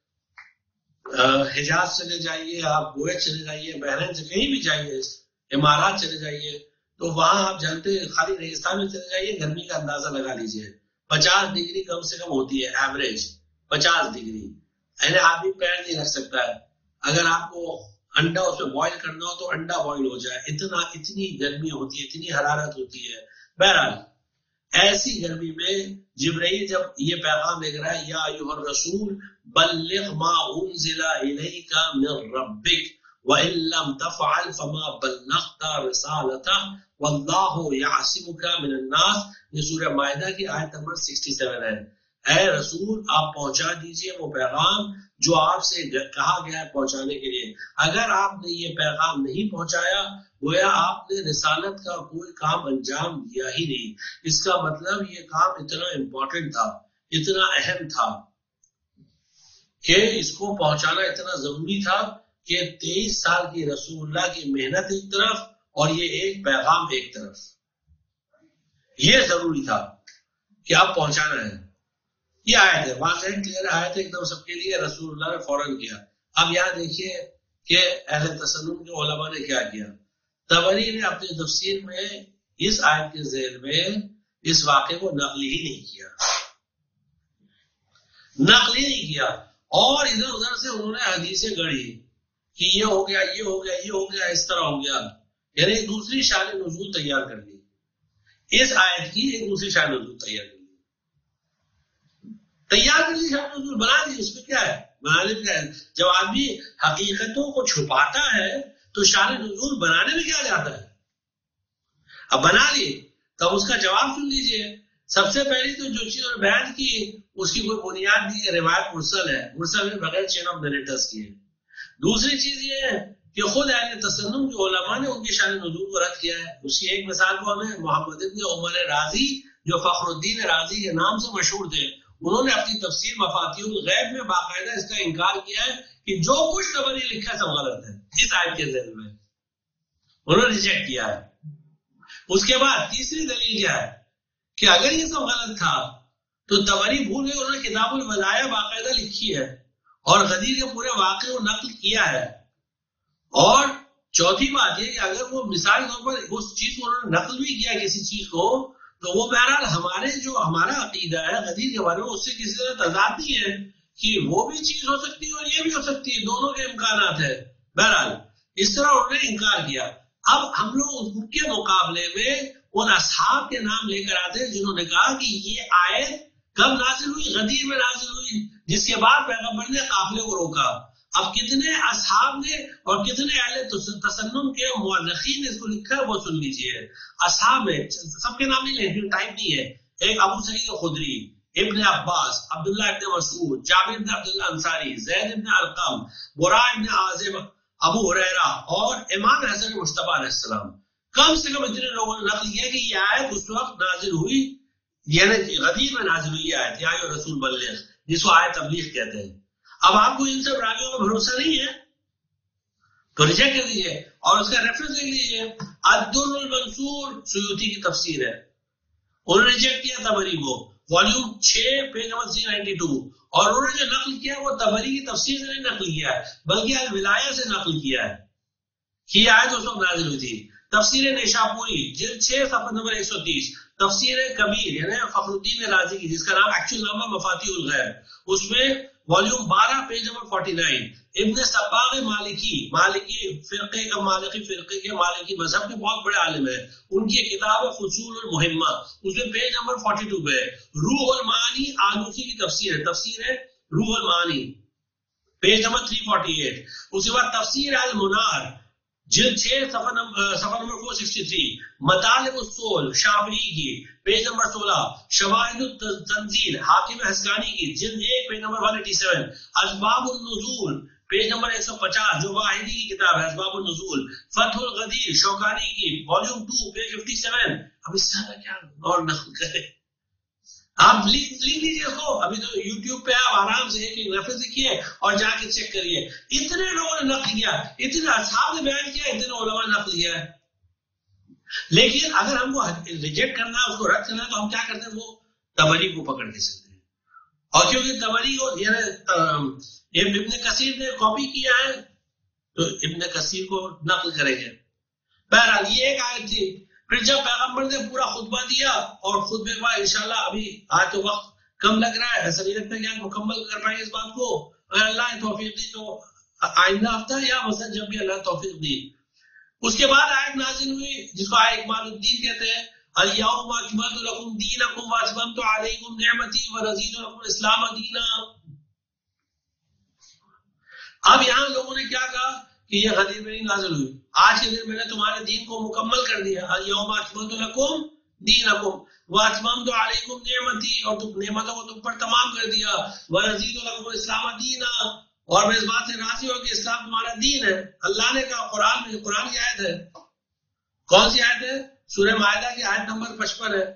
حجاز چلے جائیے، آپ کویت چلے جائیے، بحرین سے کہیں بھی جائیے، امارات چلے جائیے، تو وہاں آپ جانتے ہیں خالی ریگستان میں چلے جائیے، گرمی کا اندازہ لگا لیجیے، پچاس ڈگری کم سے کم ہوتی ہے ایوریج، پچاس ڈگری، یعنی آدمی پیر نہیں رکھ سکتا ہے. اگر آپ کو انڈا اس میں بوائل کرنا ہو تو انڈا بوائل ہو جائے، اتنا اتنی گرمی ہوتی ہے، اتنی حرارت ہوتی ہے. بہرحال ایسی گرمی میں جبرائیل جب یہ پیغام لے رہا ہے، یا ایھا الرسول بلغ ما انزل الیک من ربک وان لم تفعل فما بلغت رسالتہ واللہ یعصمک من الناس. یہ سورہ مائدہ کی آیت نمبر سکسٹی سیون ہے. اے رسول آپ پہنچا دیجئے وہ پیغام جو آپ سے کہا گیا ہے پہنچانے کے لیے. اگر آپ نے یہ پیغام نہیں پہنچایا گویا آپ نے رسالت کا کوئی کام انجام دیا ہی نہیں. اس کا مطلب یہ کام اتنا امپورٹنٹ تھا، اتنا اہم تھا کہ اس کو پہنچانا اتنا ضروری تھا کہ تیئیس سال کی رسول اللہ کی محنت ایک طرف اور یہ ایک پیغام ایک طرف، یہ ضروری تھا کہ آپ پہنچانا ہے. یہ آیت ہے، واضح کلیئر آیت ایک دم سب کے لیے، رسول اللہ نے فوراً کیا. اب یہاں دیکھیے کہ اہل تسنن کے علماء نے کیا کیا. طبری نے اپنی تفسیر میں اس آیت کے ذیل میں اس واقعے کو نقل ہی نہیں کیا، نقل ہی نہیں کیا، اور ادھر ادھر سے انہوں نے حدیثیں گڑھی کہ یہ ہو گیا، یہ ہو گیا، یہ ہو گیا، اس طرح ہو گیا، یعنی ایک دوسری شان نزول تیار کر دی. اس آیت کی ایک دوسری شان نزول تیار کر دی، تیار کر لی، شان نزول بنا دی. اس میں کیا ہے؟ بنانے میں کیا ہے؟ جب آدمی حقیقتوں کو چھپاتا ہے تو شان نزول بنانے میں کیا جاتا ہے؟ اب بنا لی تب اس کا جواب سن لیجئے. سب سے پہلی تو جو چیز بیان کی اس کی کوئی بنیاد نہیں ہے، روایت مرسل ہے، مرسل میں بغیر چین آف نریٹرز کی ہے. دوسری چیز یہ ہے کہ خود اہل تسنن کے علماء نے ان کی شان نزول کو رد کیا ہے. اس کی ایک مثال کو ہمیں محمد ابن عمر رازی جو فخر الدین رازی کے نام سے مشہور تھے، انہوں نے اپنی تفسیر مفاتیح الغیب میں باقاعدہ اس کا انکار کیا ہے کہ جو کچھ طبری لکھا ہے سب غلط ہے. اس آیت کے ذیل میں انہوں نے ریجیکٹ کیا ہے. اس کے بعد تیسری دلیل کیا ہے کہ اگر یہ سب غلط تھا تو طبری بھول گئے، انہوں نے کتاب الولایہ باقاعدہ لکھی ہے اور غدیر کے پورے واقعے کو نقل کیا ہے. اور چوتھی بات یہ کہ اگر وہ مثال طور پر اس چیز کو انہوں نے نقل بھی کیا کسی چیز کو، تو وہ بہرحال ہمارے جو ہمارا عقیدہ ہے غدیر کے بارے میں اس سے کسی طرح تضاد نہیں ہے کہ وہ بھی چیز ہو سکتی ہے اور یہ بھی ہو سکتی ہے، دونوں کے امکانات ہیں. بہرحال اس طرح انہوں نے انکار کیا. اب ہم لوگ ان کے مقابلے میں ان اصحاب کے نام لے کر آتے ہیں جنہوں نے کہا کہ یہ آیت کب نازل ہوئی؟ غدیر میں نازل ہوئی، جس کے بعد پیغمبر نے قافلے کو روکا. اب کتنے اصحاب نے اور کتنے اہل تسنن کے مورخین نے اس کو لکھا ہے وہ سن لیجئے. اصحاب میں سب کے نام نہیں لیں کیونکہ ٹائم نہیں ہے. ایک ابو سعید خدری، ابن عباس، عبداللہ ابن مسعود، جابر ابن عبداللہ انصاری، زید ابن ارقم، براء ابن عازب، ابو ہریرہ اور امام حسن مجتبی علیہ السلام. کم سے کم اتنے لوگوں نے نقل کیا کہ یہ آیت اس وقت نازل ہوئی، یعنی غدیر میں نازل ہوئی یہ آیت، یا ایھا رسول بلغ، جس کو آیت تبلیغ کہتے ہیں. اب آپ کو ان سب راویوں کا بھروسہ نہیں ہے تو ریجیکٹ کر دیجیے. اور اس کا ریفرنس لکھ لیجیے، الدر المنصور سیوطی کی تفسیر ہے، انہوں نے ریجیکٹ کیا طبری کو، والیوم چھ پیج نمبر تین سو بانوے، اور انہوں نے جو نقل کیا وہ طبری کی تفسیر سے نہیں نقل کیا ہے بلکہ الولایہ سے نقل کیا ہے کہ یہ آیت اس وقت نازل ہوئی تھی. تفسیر نیشاپوری جلد چھ صفحہ نمبر ایک سو تیس، تفسیر کبیر یعنی فخر الدین رازی کی جس کا نام ایکچوئل نام ہے مفاتیح الغیب، اس میں والیوم بارہ پیج نمبر فورٹی نائن، ابن صباغ مالکی، مالکی فرقے کا مالکی فرقے کے مالکی مذہب کے بہت بڑے عالم ہیں، ان کی کتاب ہے فصول المہمہ، اس میں پیج نمبر فورٹی ٹو پہ روح المعانی آلوسی کی تفسیر ہے، تفسیر ہے روح المعانی پیج نمبر تین سو اڑتالیس. اس کے بعد تفسیر المنار جلد چھ صفحہ نمبر صفحہ نمبر چار سو تریسٹھ، مطالب الصول شافعی کی پیج نمبر سولہ، شواہد التنزیل حاکم حسقانی کی جلد ایک پیج نمبر ایک سو اٹھاسی، اسباب النزول پیج نمبر ایک سو پچاس جو واحدی کی کتاب ہے اسباب النزول، فتح الغدیر شوکانی کی والیوم دو پیج سو سات. اب اس سے کیا اور نقل کرے؟ آپ لکھ لکھ لیجیے اس کو، ابھی تو یوٹیوب پہ آپ آرام سے ایک ایک لفظ لکھیے اور جا کے چیک کریے. اتنے لوگوں نے نقل کیا، اتنے اصحاب نے بیان کیا، اتنے علماء نے نقل کیا ہے. لیکن اگر ہم کو ریجیکٹ کرنا ہے، اس کو رد کرنا ہے، تو ہم کیا کرتے ہیں؟ وہ طبری کو پکڑ کے چلتے ہیں. اور کیونکہ طبری کو یعنی ابن کثیر نے کاپی کیا ہے تو ابن کثیر کو نقل کریں گے. بہرحال یہ ایک آیت تھی. پھر جب پیغمبر نے پورا خطبہ دیا اور خطبے کے بعد انشاءاللہ ابھی آج تو وقت کم لگ رہا ہے، ایسا نہیں لگتا کہ آپ مکمل کر پائیں گے اس بات کو. اگر اللہ نے توفیق دی تو آئندہ ہفتہ یا مثلا جب بھی اللہ توفیق دی. اس کے بعد آیت نازل ہوئی جس کو آیت اکمال الدین کہتے ہیں، الیوم اکملت لکم دینکم واتممت علیکم نعمتی ورضیت لکم الاسلام دینا. اب یہاں لوگوں نے کیا کہا کہ یہ غدیر میں نہیں نازل ہوئی، آج کے دن میں نے تمہارے دین کو مکمل کر دیا. الیوم اکملت لکم دینکم واتممت علیکم نعمتی، اور تم نعمتوں کو تم پر تمام کر دیا. ورضیت لکم الاسلام دینا، اور میں اس بات سے راضی ہوں کہ اسلام تمہارا دین ہے. اللہ نے کہا قرآن میں، قرآن کی آیت ہے. کون سی آیت ہے؟ سورہ مائدہ کی آیت نمبر پچپن ہے،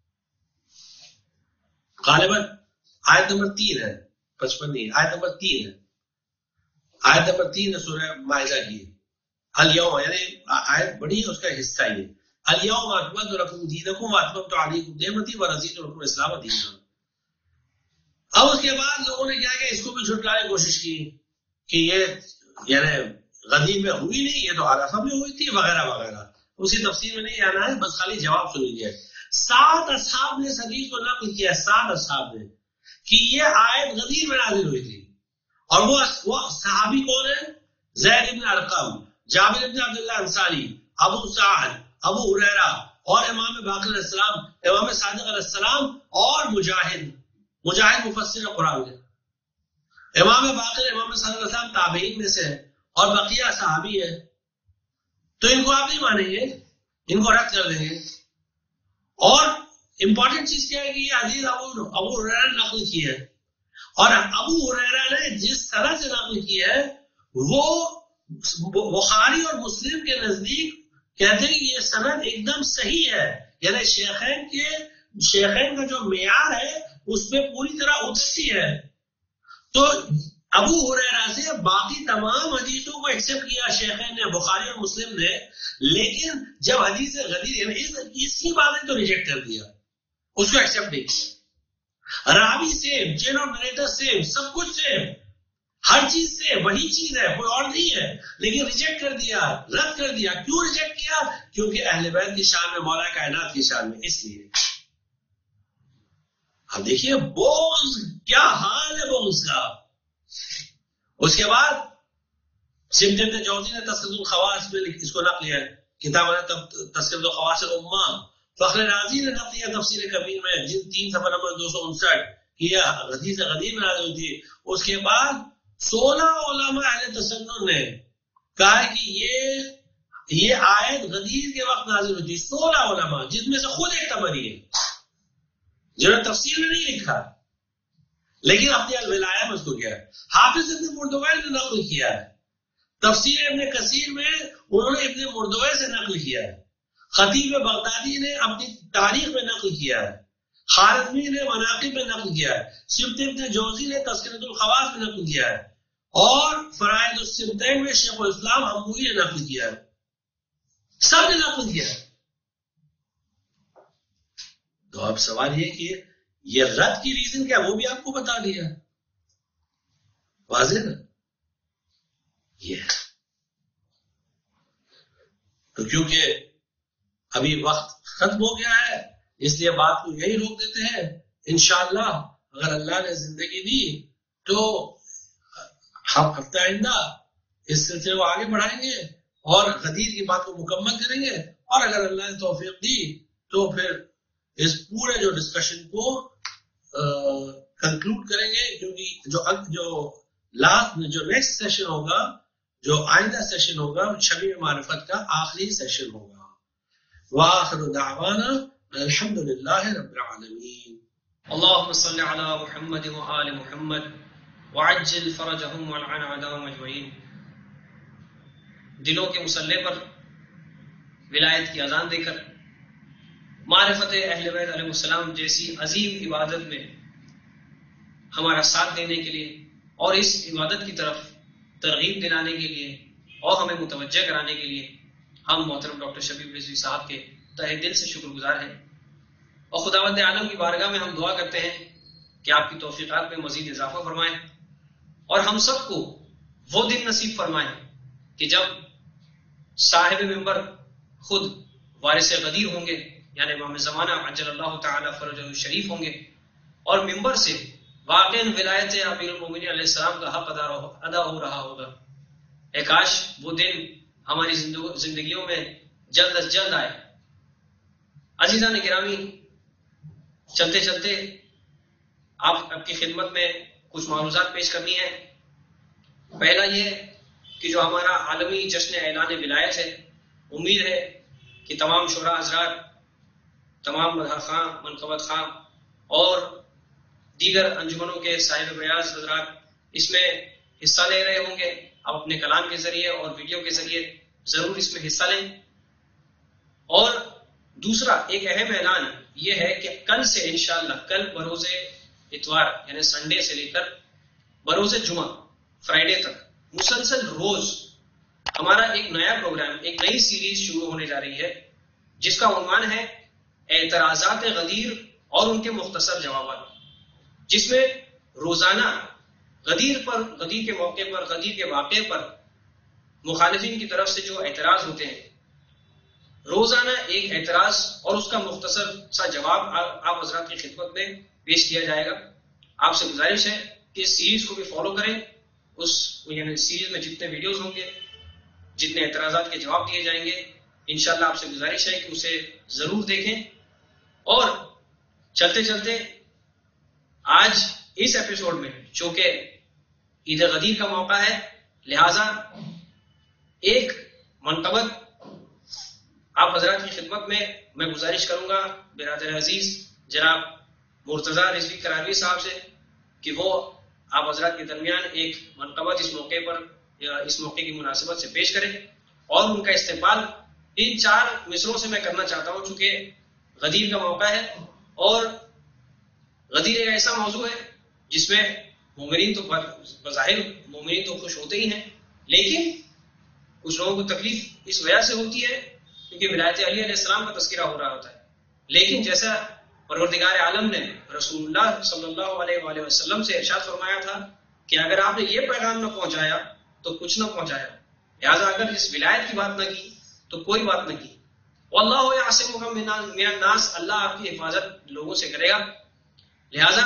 غالباً آیت نمبر تین ہے، پچپن نہیں، آیت نمبر تین ہے. آیت نمبر تین ہے سورہ مائدہ کی. الیوم یعنی آیت بڑی ہے، اس کا حصہ یہ الیوم اکملت لکم دینکم واتممت علیکم نعمتی ورضیت لکم الاسلام دینا. اب اس کے بعد لوگوں نے کیا کیا، اس کو بھی جھٹلانے کی کوشش کی کہ یہ یعنی غدیر میں ہوئی نہیں، یہ تو عرفہ میں ہوئی تھی وغیرہ وغیرہ. اسی تفسیر میں نہیں آنا ہے، بس خالی جواب سن لیجیے. سات اصحاب نے اس حدیث کو نقل کیا، سات اصحاب نے، کہ یہ آیت غدیر میں نازل ہوئی تھی. اور وہ وہ صحابی کون ہے؟ زید بن ارقم، جابر بن عبداللہ انصاری، ابو سعد، ابو ہریرہ، اور امام باقر علیہ السلام، امام صادق علیہ السلام، اور مجاہد. مجاہد مفسر قرآن ہے. امام باقر، امام صادق علیہ السلام تابعین میں سے ہے، اور بقیہ صحابی ہے. تو ان کو آپ نہیں مانیں گے، ان کو رد کر دیں گے. اور امپورٹنٹ چیز کیا ہے کہ یہ حدیث ابو ابو ہریرہ نے نقل کی ہے، اور ابو ہریرہ نے جس طرح سے نقل کی ہے وہ بخاری اور مسلم کے نزدیک کہتے ہیں کہ یہ سند ایک دم صحیح ہے. یعنی شیخین کے شیخین کا جو معیار ہے اس پہ پوری طرح اترتی ہے. تو ابو ہریرہ سے باقی تمام حدیثوں کو ایکسپٹ کیا شیخین نے، بخاری اور مسلم نے، لیکن جب حدیث غدیر یعنی اس, اس کی باتیں تو ریجیکٹ کر دیا، اس کو ایکسپٹ نہیں کیا. راوی same, chain of narrator same, سب کچھ سیم، ہر چیز سے وہی چیز ہے، کوئی اور نہیں ہے، لیکن ریجیکٹ کر دیا، رد کر دیا. کیوں ریجیکٹ کیا؟ کیونکہ اہل بیت کی شان میں، مولا کائنات کی شان میں، اس لیے. اب دیکھیے بغض کیا حال ہے بغض کا. اس کے بعد سمت ابن جوزی نے تذکرۃ الخواص میں اس کو نقل کیا ہے، کتاب ہے تذکرۃ الخواص الامہ. فخر رازی نے نقل کیا تفسیر کبیر میں، جن تین صفحہ نمبر دو سو انسٹھ کی حدیث غدیر میں نازل ہوئی تھی. اس کے بعد سولہ علماء اہل تسنن نے کہا کہ یہ یہ آیت غدیر کے وقت نازل ہوئی تھی. سولہ علماء، جس میں سے خود ایک طبری ہے جنہوں نے تفسیر میں نہیں لکھا لیکن اپنے الولایہ میں اس کو کیا ہے. حافظ ابن مردوی نے نقل کیا ہے، تفسیر ابن کثیر میں انہوں نے ابن مردوی سے نقل کیا ہے. خطیب بغدادی نے اپنی تاریخ میں نقل کیا ہے، خارزمی نے مناقب میں نقل کیا ہے، سمت ابن جوزی نے تذکرۃ الخواص میں نقل کیا ہے، اور فرائض السمتین میں شیخ الاسلام حموی نے نقل کیا ہے. سب نے نقل کیا ہے. تو اب سوال یہ کہ یہ رد کی ریزن کیا، وہ بھی آپ کو بتا دیا، واضح نا یہ. تو کیونکہ ابھی وقت ختم ہو گیا ہے اس لیے بات کو یہی روک دیتے ہیں. انشاءاللہ اگر اللہ نے زندگی دی تو ہم ہفتہ آئندہ اس سلسلے کو آگے بڑھائیں گے اور غدیر کی بات کو مکمل کریں گے، اور اگر اللہ نے توفیق دی تو پھر اس پورے جو ڈسکشن کو کنکلوڈ کریں گے. کیونکہ جو جو لاسٹ جو نیکسٹ سیشن ہوگا، جو آئندہ سیشن ہوگا، شبیہ معرفت کا آخری سیشن ہوگا. وآخر دعوانا الحمد للہ رب العالمین. اللهم صل على محمد وآل محمد وعجل فرجهم والعن اعداءهم اجمعین. دلوں کے مسلح پر ولایت کی اذان دے کر معرفت اہل بیت علیہ السلام جیسی عظیم عبادت میں ہمارا ساتھ دینے کے لیے اور اس عبادت کی طرف ترغیب دلانے کے لیے اور ہمیں متوجہ کرانے کے لیے ہم محترم ڈاکٹر شبیب رضوی صاحب کے تہ دل سے شکر گزار ہیں، اور خداوند عالم کی بارگاہ میں ہم دعا کرتے ہیں کہ آپ کی توفیقات میں مزید اضافہ فرمائیں اور ہم سب کو وہ دن نصیب فرمائیں کہ جب صاحب ممبر خود وارث غدیر ہوں گے، یعنی امام زمانہ عجل اللہ تعالی فرجہ الشریف ہوں گے، اور ممبر سے واقع ولایت امیر المومنین علیہ السلام کا حق ادا ہو رہا ہوگا۔ اے کاش وہ دن ہماری زندگیوں میں جلد از جلد آئے۔ عزیزان گرامی، چلتے چلتے آپ آپ کی خدمت میں کچھ معروضات پیش کرنی ہے۔ پہلا یہ کہ جو ہمارا عالمی جشن اعلان ولایت ہے، امید ہے کہ تمام شعراء حضرات، تمام مدح خواں، منقبت خواں اور دیگر انجمنوں کے صاحب بیاض حضرات اس میں حصہ لے رہے ہوں گے۔ آپ اپنے کلام کے ذریعے اور ویڈیو کے ذریعے ضرور اس میں حصہ لیں۔ اور دوسرا ایک اہم اعلان یہ ہے کہ کل سے انشاءاللہ، کل بروز اتوار یعنی سنڈے سے لے کر بروز جمعہ فرائیڈے تک مسلسل روز ہمارا ایک نیا پروگرام، ایک نئی سیریز شروع ہونے جا رہی ہے جس کا عنوان ہے اعتراضات غدیر اور ان کے مختصر جوابات، جس میں روزانہ غدیر پر، غدیر کے موقع پر، غدیر کے واقعے پر مخالفین کی طرف سے جو اعتراض ہوتے ہیں، روزانہ ایک اعتراض اور اس کا مختصر سا جواب آپ حضرات کی خدمت میں پیش کیا جائے گا۔ آپ سے گزارش ہے کہ اس سیریز کو بھی فالو کریں۔ اس یعنی سیریز میں جتنے ویڈیوز ہوں گے، جتنے اعتراضات کے جواب دیے جائیں گے، انشاءاللہ آپ سے گزارش ہے کہ اسے ضرور دیکھیں۔ اور چلتے چلتے آج اس ایپیسوڈ میں چونکہ عید غدیر کا موقع ہے، لہذا ایک منقبت آپ حضرات کی خدمت میں میں گزارش کروں گا برادر عزیز جناب مرتضی رضوی کراروی صاحب سے کہ وہ آپ حضرات کے درمیان ایک منقبت اس موقع پر یا اس موقع کی مناسبت سے پیش کریں، اور ان کا استقبال ان چار مصروں سے میں کرنا چاہتا ہوں چونکہ غدیر کا موقع ہے، اور غدیر ایک ایسا موضوع ہے جس میں مومنین تو بظاہر مومنین تو خوش ہوتے ہی ہیں، لیکن کچھ لوگوں کو تکلیف اس وجہ سے ہوتی ہے کیونکہ ولایت علی علیہ السلام کا تذکرہ ہو رہا ہوتا ہے۔ لیکن جیسا پروردگار عالم نے رسول اللہ صلی اللہ علیہ وآلہ وسلم سے ارشاد فرمایا تھا کہ اگر آپ نے یہ پیغام نہ پہنچایا تو کچھ نہ پہنچایا، لہٰذا اگر اس ولایت کی بات نہ کی تو کوئی بات نہ کی۔ واللہ یعصمک من الناس، اللہ آپ کی حفاظت لوگوں سے کرے گا۔ لہذا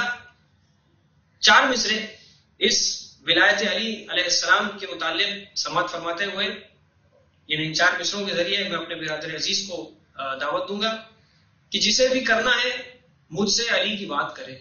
چار مصرے اس ولایت علی علیہ السلام کے متعلق سماعت فرماتے ہوئے، یعنی ان چار مصروں کے ذریعے میں اپنے برادر عزیز کو دعوت دوں گا کہ جسے بھی کرنا ہے مجھ سے علی کی بات کرے،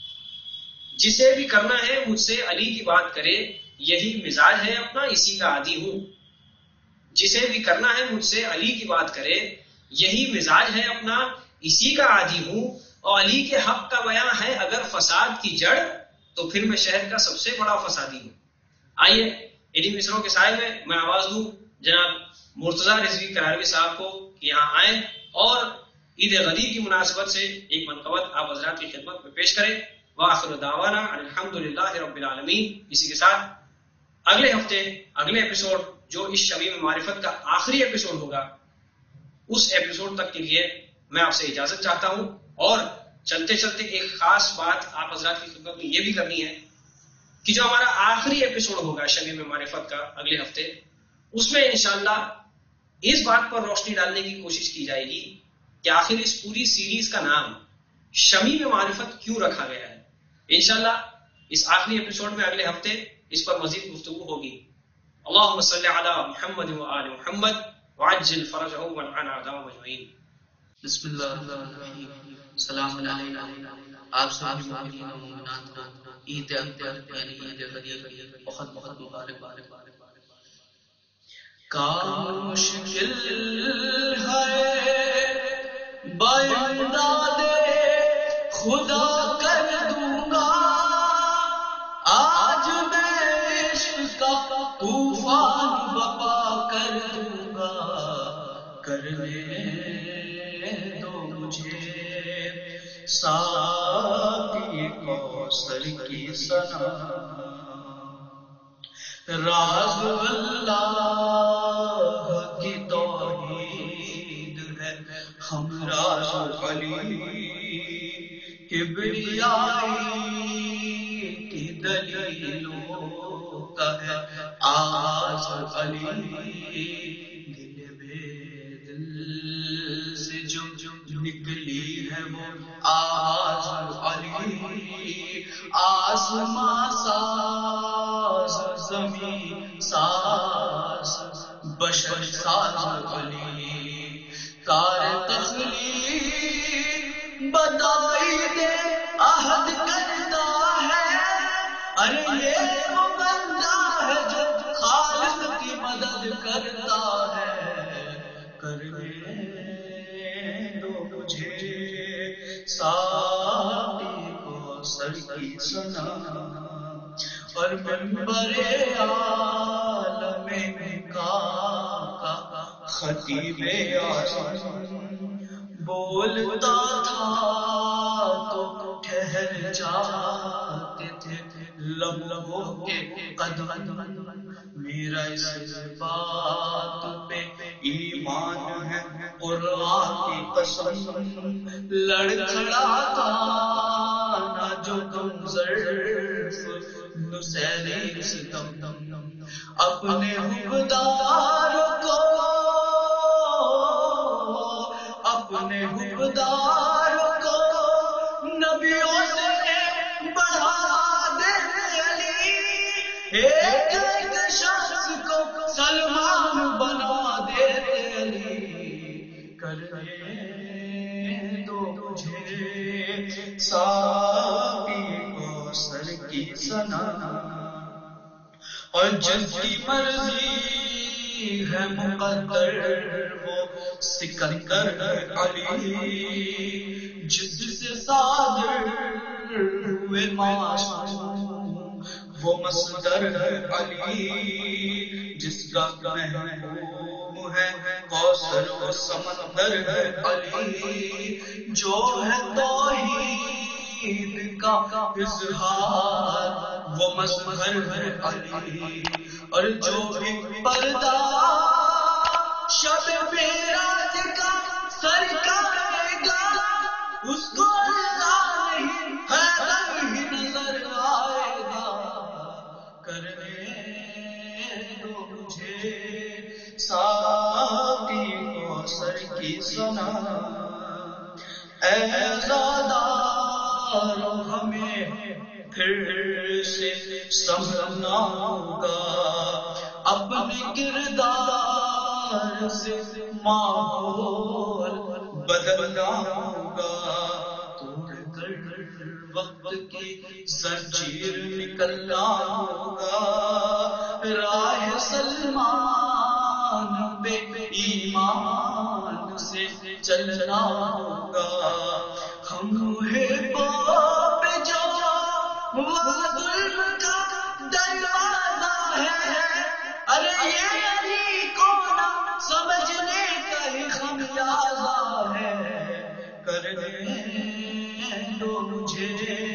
جسے بھی کرنا ہے مجھ سے علی کی بات کرے، یہی مزاج ہے اپنا اسی کا عادی ہوں۔ جسے بھی کرنا ہے مجھ سے علی کی بات کرے، یہی مزاج ہے اپنا اسی کا عادی ہوں، اور علی کے حق کا بیان ہے اگر فساد کی جڑ تو پھر میں شہر کا سب سے بڑا فسادی ہوں۔ آئیے انہی مصروں کے سائے میں میں آواز دوں جناب مرتضی رضوی کراروی صاحب کو کہ یہاں آئیں اور عید غدیر کی مناسبت سے ایک منقبت آپ حضرات کی خدمت میں پیش کریں۔ وآخر دعوانا الحمدللہ رب العالمین۔ اسی کے ساتھ اگلے ہفتے اگلے ایپیسوڈ جو اس شمیم معرفت کا آخری ایپیسوڈ ہوگا، اس ایپیسوڈ تک کے لیے میں آپ سے اجازت چاہتا ہوں، اور چلتے چلتے ایک خاص بات آپ حضرات کی خدمت میں یہ بھی کرنی ہے کہ جو ہمارا آخری ایپیسوڈ ہوگا شمیم معرفت کا اگلے ہفتے، اس میں انشاءاللہ اس بات پر روشنی ڈالنے کی کوشش کی جائے گی کہ آخر اس پوری سیریز کا نام شمیم معرفت کیوں رکھا گیا ہے۔ انشاءاللہ اس آخری ایپیسوڈ میں اگلے ہفتے اس پر مزید گفتگو ہوگی۔ اللہم صلی علی محمد و آل محمد وعجل فرجہم والعن اعداءهم اجمعین۔ بسم اللہ الرحمن الرحیم۔ السلام علیکم۔ آپ سبھی مومنین و مومنات کو عید اکبر یعنی عید غدیر کی بہت بہت مبارک باد۔ کام مشکل ہے بامداد خدا کر دوں گا، آج میں عشق کا طوفان بپا کر دوں گا، کرنے دو مجھے ساقی کوثر کی ثنا، راز اللہ کی توحید ہے ہم راز علی، کبریائی کی دلیلوں کا ہے آغاز علی، دل بے دل سے جو نکلی ہے وہ آواز علی، آسماں ساز زمین ساز بشر ساز علی، کار تخلیق بدائی دے عہد کرتا ہے، ارے یہ وہ بندہ ہے جو خالق کی مدد کرتا ہے، کرنے دو مجھے ساقی کوثر کی ثنا، اور منبر عالم کا خطیب اعظم بولتا تھا تو ٹھہر جاتے تھے لبوں کے قدم، میرا اس بات پہ ایمان ہے قرآن کی قسم، لڑکھڑاتا نہ جو گمزر نسیری ستم، اپنے حکمدار کو اپنے حکمدار کو نبیوں سے بڑھا دیتے علی، ایک ایک شخص کو سلمان بنا دیتے علی، کرنے دو مجھے ساقی کوثر کی ثنا، اور جس کی مرضی ہے مقدر وہ سکندر علی، جس سے صادر ہوئے معصوم وہ مصدر علی، جس کا محبوب ہے کوثر و سمندر علی، جو ہے توحید کا اظہار وہ مظہر ہے علی، اور جو بھی پردہ شب معراج کا سر کرے گا اس کو اللہ نہیں حیدر ہی نظر آئے گا، کرنے دو مجھے ساقی کوثر کی ثنا، اے زادارو ہمیں پھر سے سنبھلنا ہوگا، اپنے کردار سے ماحول بدلنا ہوگا، توڑ کر وقت کی زنجیر نکلنا ہوگا، راہ سلمان پہ ایمان سے چلنا ہوگا، ہم ہے پاپ جو وہ ظلم کا دروازہ ہے، ارے یہ علی کو نہ سمجھنے کا ہی خمیازہ ہے، کرنے دو مجھے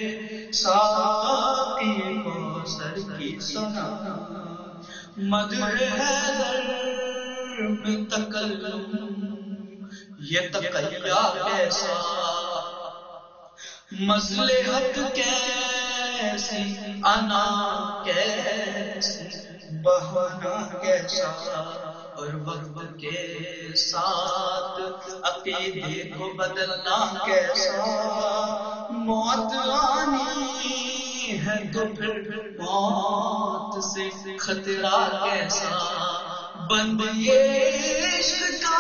ساقی کوثر کی ثنا، مدح حیدر میں تکلم یہ تقیا کیسا، مصلحت کیسی انا کیسی بہانا کیسا، اور وقت کے ساتھ عقیدے کو بدلنا کیسا، موت آنی ہے تو پھر موت سے خطرہ کیسا، بند یہ عشق کا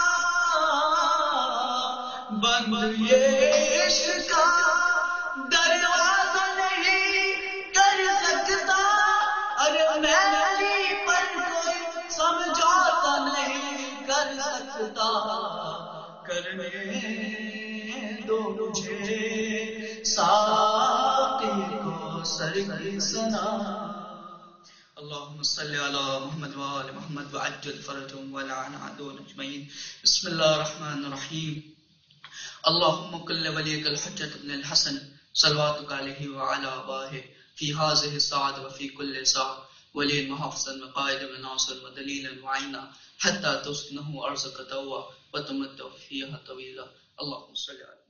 بند یہ عشق کا دروازہ نہیں کر سکتا، ارے میں علی پر کوئی سمجھوتا نہیں کر سکتا، کرنے دو مجھے ساقی کوثر کی ثنا، اللهم صل على محمد وآل محمد وعجل فرجهم ولعن عدوهم اجمعين، بسم الله الرحمن الرحيم، اللهم كل وليك الحجة بن الحسن صلواتك عليه وعلى آبائه في هذه الساعة وفي كل ساعة ولي محافظا مقائد وناصر ودليلا وعينا حتى تسكنه أرزك توا وتمتع فيها طويلا. اللهم صل على